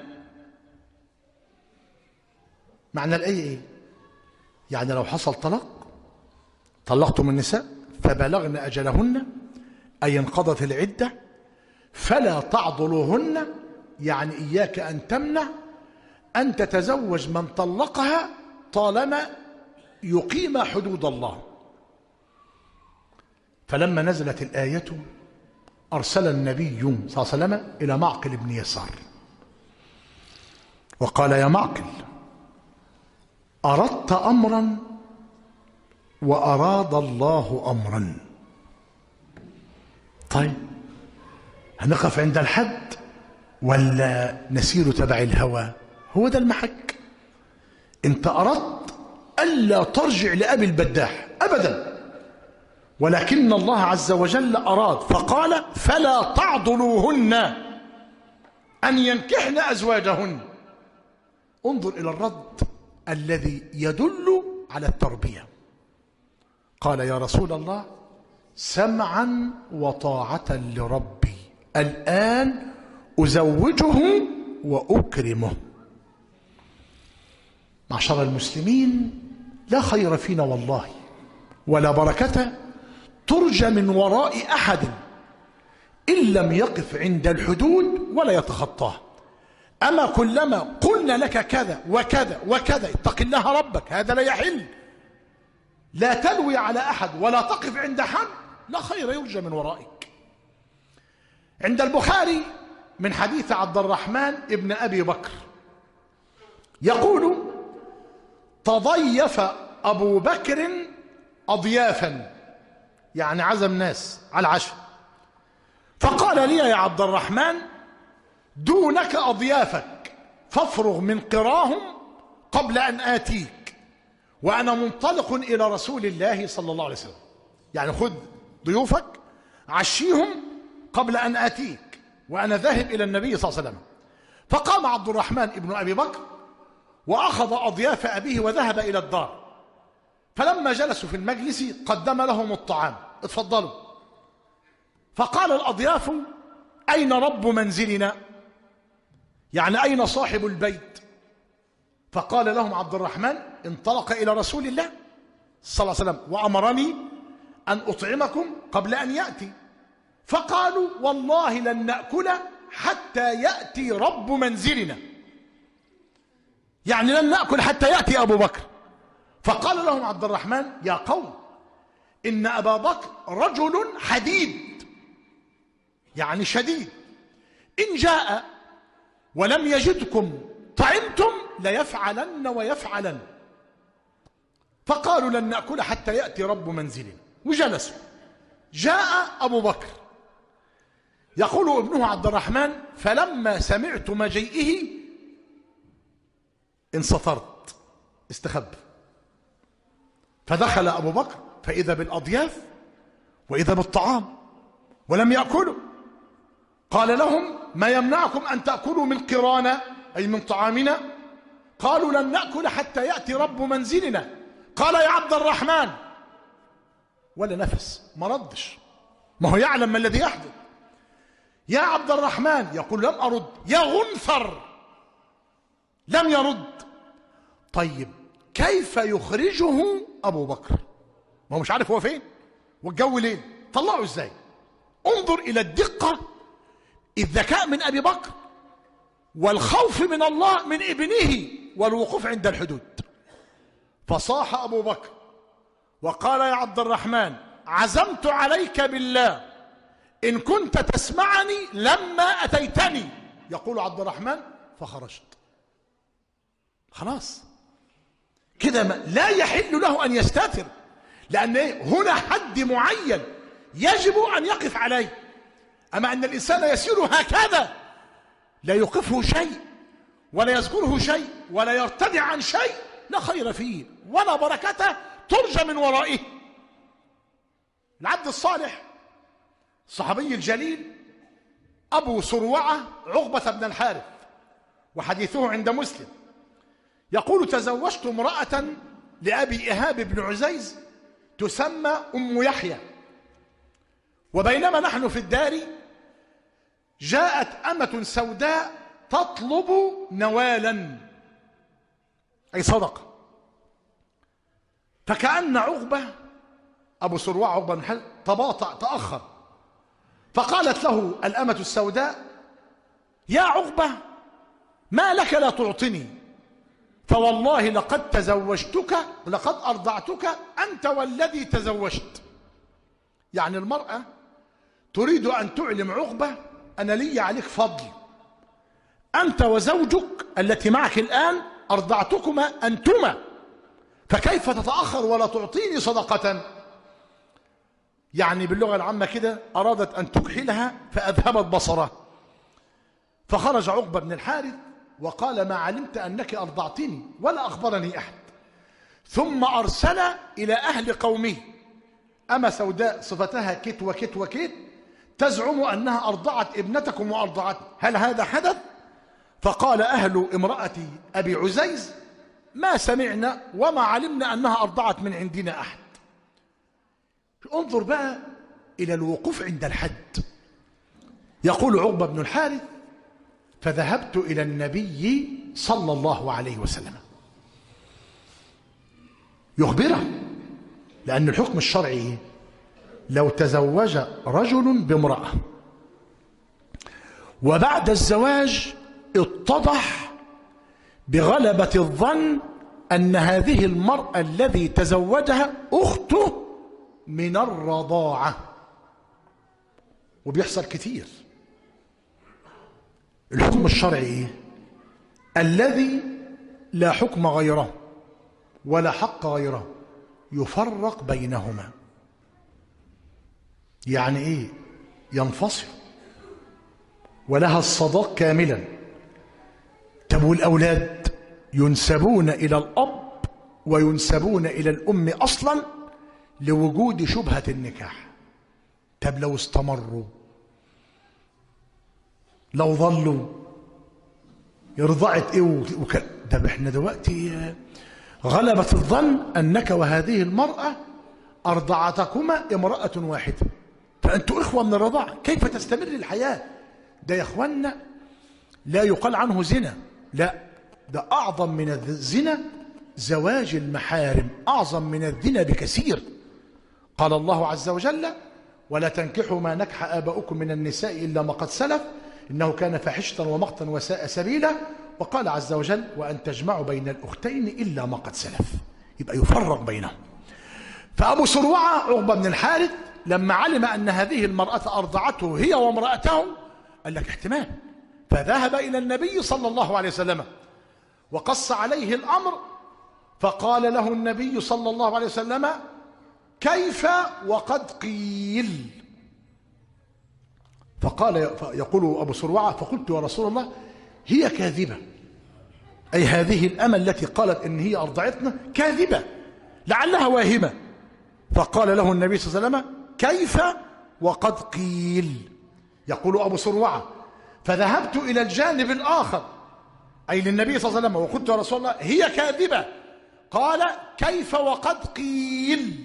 معنى الآية إيه؟ يعني لو حصل طلاق، طلقتم النساء فبلغن أجلهن أي انقضت العدة، فلا تعضلوهن يعني إياك أن تمنع أن تتزوج من طلقها طالما يقيم حدود الله. فلما نزلت الآية أرسل النبي صلى الله عليه وسلم إلى معقل بن يسار وقال: يا معقل، أردت أمرا وأراد الله أمرا. طيب، هنقف عند الحد ولا نسير تبع الهوى؟ هو ده المحك. انت أردت ألا ترجع لأبي البداح أبدا، ولكن الله عز وجل أراد فقال: فلا تعضلوهن أن ينكحن أزواجهن. انظر إلى الرد الذي يدل على التربية. قال: يا رسول الله، سمعا وطاعة لربي، الآن أزوجه وأكرمه. معشر المسلمين، لا خير فينا والله ولا بركة ترجى من وراء أحد إن لم يقف عند الحدود ولا يتخطاها. أما كلما قلنا لك كذا وكذا وكذا، اتق الله ربك، هذا لا يحل، لا تلوي على أحد ولا تقف عند حد، لا خير يرجى من ورائك. عند البخاري من حديث عبد الرحمن ابن أبي بكر يقول: تضيف أبو بكر أضيافا، يعني عزم ناس على العشاء، فقال لي: يا عبد الرحمن، دونك أضيافك، فافرغ من قراهم قبل أن آتيك، وأنا منطلق إلى رسول الله صلى الله عليه وسلم. يعني خذ ضيوفك عشيهم قبل أن آتيك، وأنا ذاهب إلى النبي صلى الله عليه وسلم. فقام عبد الرحمن ابن أبي بكر وأخذ أضياف أبيه وذهب إلى الدار. فلما جلسوا في المجلس قدم لهم الطعام: اتفضلوا. فقال الأضياف: أين رب منزلنا؟ يعني أين صاحب البيت؟ فقال لهم عبد الرحمن: انطلق إلى رسول الله صلى الله عليه وسلم وأمرني أن أطعمكم قبل أن يأتي. فقالوا: والله لن نأكل حتى يأتي رب منزلنا، يعني لن نأكل حتى يأتي أبو بكر. فقال لهم عبد الرحمن: يا قوم، إن أبا بكر رجل حديد، يعني شديد، إن جاء ولم يجدكم طعمتم ليفعلن ويفعلن. فقالوا: لن نأكل حتى يأتي رب منزلنا، وجلسوا. جاء أبو بكر، يقول ابنه عبد الرحمن: فلما سمعت مجيئه انسطرت، استخب. فدخل أبو بكر فإذا بالأضياف وإذا بالطعام ولم يأكلوا. قال لهم: ما يمنعكم أن تأكلوا من قرانا، أي من طعامنا؟ قالوا: لن نأكل حتى يأتي رب منزلنا. قال: يا عبد الرحمن، ولا نفس، ما ردش، ما هو يعلم ما الذي يحدث. يا عبد الرحمن، يقول: لم أرد. يا غنثر، لم يرد. طيب، كيف يخرجه أبو بكر؟ ما هو مش عارف هو فين والجو ليل، طلعه ازاي؟ انظر إلى الدقة، الذكاء من أبي بكر والخوف من الله من ابنه والوقوف عند الحدود. فصاح أبو بكر وقال: يا عبد الرحمن، عزمت عليك بالله إن كنت تسمعني لما أتيتني. يقول عبد الرحمن: فخرجت. خلاص كده لا يحل له أن يستتر، لأن هنا حد معين يجب أن يقف عليه. أما أن الإنسان يسير هكذا لا يوقفه شيء ولا يذكره شيء ولا يرتدع عن شيء لا خير فيه ولا بركته ترجى من ورائه. العبد الصالح الصحابي الجليل أبو سروعة عقبة بن الحارث، وحديثه عند مسلم، يقول: تزوجت امرأة لأبي إيهاب بن عزيز تسمى أم يحيى، وبينما نحن في الدار جاءت أمة سوداء تطلب نوالا أي صدقة، فكأن عقبة أبو سروع عقبة بن الحارث تباطأ تأخر، فقالت له الأمة السوداء: يا عقبة ما لك لا تعطني، فوالله لقد تزوجتك لقد أرضعتك أنت والذي تزوجت. يعني المرأة تريد أن تعلم عقبة: أنا لي عليك فضل، أنت وزوجك التي معك الآن أرضعتكما أنتما، فكيف تتأخر ولا تعطيني صدقة؟ يعني باللغة العامة كده أرادت أن تكحلها فأذهبت بصره. فخرج عقبة بن الحارث وقال: ما علمت أنك أرضعتني ولا أخبرني أحد. ثم أرسل إلى أهل قومه أما سوداء صفتها كت وكت وكت تزعم أنها أرضعت ابنتكم وأرضعتني، هل هذا حدث؟ فقال أهل امرأة أبي عزيز: ما سمعنا وما علمنا أنها أرضعت من عندنا أحد. انظر بقى إلى الوقوف عند الحد. يقول عقبة بن الحارث: فذهبت إلى النبي صلى الله عليه وسلم يخبره، لأن الحكم الشرعي لو تزوج رجل بامرأة وبعد الزواج اتضح بغلبة الظن أن هذه المرأة الذي تزوجها أخته من الرضاعة، وبيحصل كتير. الحكم الشرعي الذي لا حكم غيره ولا حق غيره يفرق بينهما. يعني ايه؟ ينفصل ولها الصداق كاملا. طب والأولاد ينسبون إلى الأب وينسبون إلى الأم أصلا لوجود شبهة النكاح. طب لو استمروا، لو ظلوا، رضعت ايه وك... ده احنا دلوقتي غلبة الظن أنك وهذه المرأة أرضعتكما امرأة واحدة، فأنتوا إخوة من الرضاعة، كيف تستمر الحياة؟ ده يا إخوانا لا يقال عنه زنا، لا، ده أعظم من الزنا زواج المحارم، أعظم من الزنا بكثير. قال الله عز وجل: ولا تنكحوا ما نكح آباؤكم من النساء إلا ما قد سلف إنه كان فاحشة ومقتا وساء سبيلا. وقال عز وجل: وأن تجمعوا بين الأختين إلا ما قد سلف. يبقى يفرق بينهم. فأبو سروعة عقبة بن الحارث لما علم أن هذه المرأة أرضعته هي وامرأته قال لك احتمال، فذهب إلى النبي صلى الله عليه وسلم وقص عليه الأمر، فقال له النبي صلى الله عليه وسلم: كيف وقد قيل؟ فقال يقول أبو سروعة: فقلت يا رسول الله هي كاذبة، أي هذه الأمة التي قالت إن هي أرضعتنا كاذبة لعلها واهمة. فقال له النبي صلى الله عليه وسلم: كيف وقد قيل؟ يقول أبو سروعة: فذهبت إلى الجانب الآخر أي للنبي صلى الله عليه وسلم وقلت يا رسول الله هي كاذبة، قال: كيف وقد قيل؟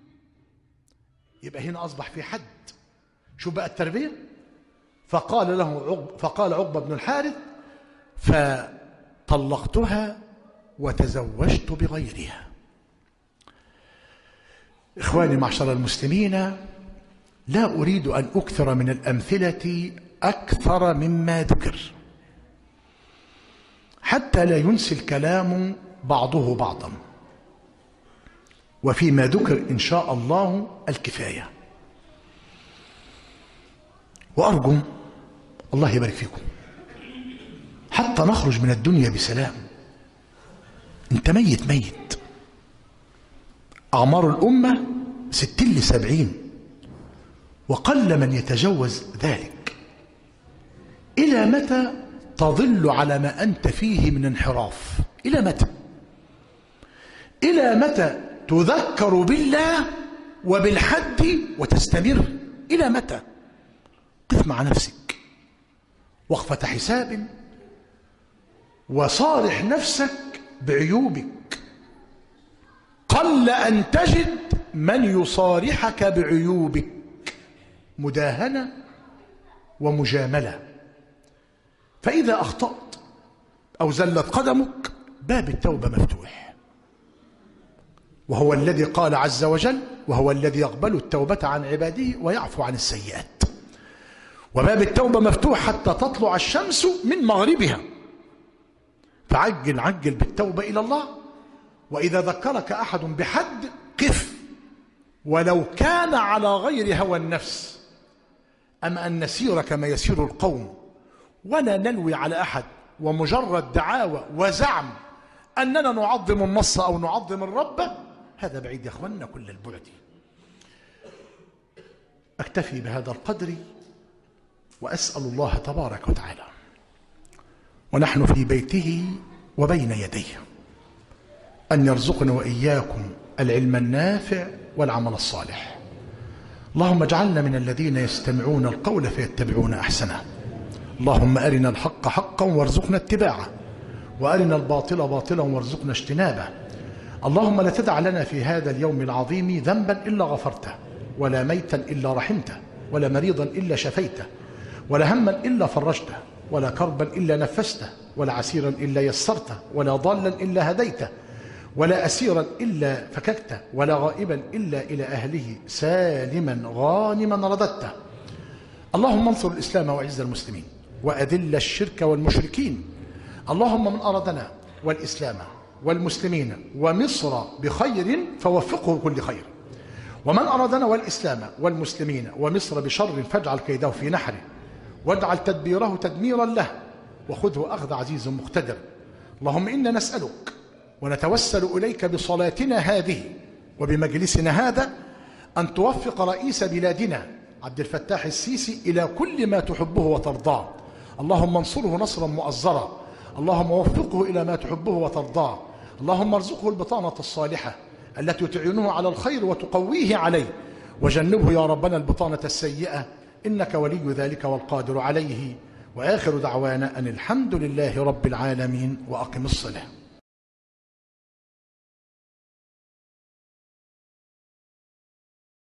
يبقى هنا أصبح في حد. شو بقى التربية؟ فقال له عقب فقال عقبة بن الحارث: فطلقتها وتزوجت بغيرها. إخواني معشر المسلمين، لا أريد أن أكثر من الأمثلة أكثر مما ذكر حتى لا ينسي الكلام بعضه بعضا، وفيما ذكر إن شاء الله الكفاية. وأرجو الله يبارك فيكم حتى نخرج من الدنيا بسلام. انت ميت ميت، أعمار الأمة ستين لسبعين، وقل من يتجوز ذلك. إلى متى تظل على ما أنت فيه من انحراف؟ إلى متى؟ إلى متى تذكر بالله وبالحد وتستمر؟ إلى متى؟ قف مع نفسك وقفة حساب وصارح نفسك بعيوبك. قل أن تجد من يصارحك بعيوبك، مداهنة ومجاملة. فإذا أخطأت أو زلت قدمك باب التوبة مفتوح، وهو الذي قال عز وجل: وهو الذي يقبل التوبة عن عباده ويعفو عن السيئات. وباب التوبة مفتوح حتى تطلع الشمس من مغربها، فعجل عجل بالتوبة إلى الله. وإذا ذكرك أحد بحد قف ولو كان على غير هوى النفس. أما أن نسير كما يسير القوم ولا نلوي على أحد، ومجرد دعاوى وزعم أننا نعظم النص أو نعظم الرب، هذا بعيد يا أخوانا كل البعد. أكتفي بهذا القدر وأسأل الله تبارك وتعالى ونحن في بيته وبين يديه أن يرزقنا وإياكم العلم النافع والعمل الصالح. اللهم اجعلنا من الذين يستمعون القول فيتبعون أحسنه. اللهم أرنا الحق حقا وارزقنا اتباعه، وأرنا الباطل باطلا وارزقنا اجتنابه. اللهم لا تدع لنا في هذا اليوم العظيم ذنبا إلا غفرته، ولا ميتا إلا رحمته، ولا مريضا إلا شفيته، ولا هما إلا فرجته، ولا كربا إلا نفسته، ولا عسيرا إلا يسرته، ولا ضالا إلا هديته، ولا أسيرا إلا فككته، ولا غائبا إلا إلى أهله سالما غانما رددته. اللهم انصر الإسلام وأعز المسلمين وأذل الشرك والمشركين. اللهم من أرادنا والإسلام والمسلمين ومصر بخير فوفقه كل خير، ومن أرادنا والإسلام والمسلمين ومصر بشر فاجعل كيده في نحره، واجعل تدبيره تدميرا له، وخذه أخذ عزيز مقتدر. اللهم إنا نسألك ونتوسل إليك بصلاتنا هذه وبمجلسنا هذا أن توفق رئيس بلادنا عبد الفتاح السيسي إلى كل ما تحبه وترضاه. اللهم انصره نصرا مؤزرا، اللهم وفقه إلى ما تحبه وترضاه. اللهم ارزقه البطانة الصالحة التي تعينه على الخير وتقويه عليه، وجنبه يا ربنا البطانة السيئة، إنك ولي ذلك والقادر عليه. وآخر دعوانا أن الحمد لله رب العالمين، وأقم الصلاة.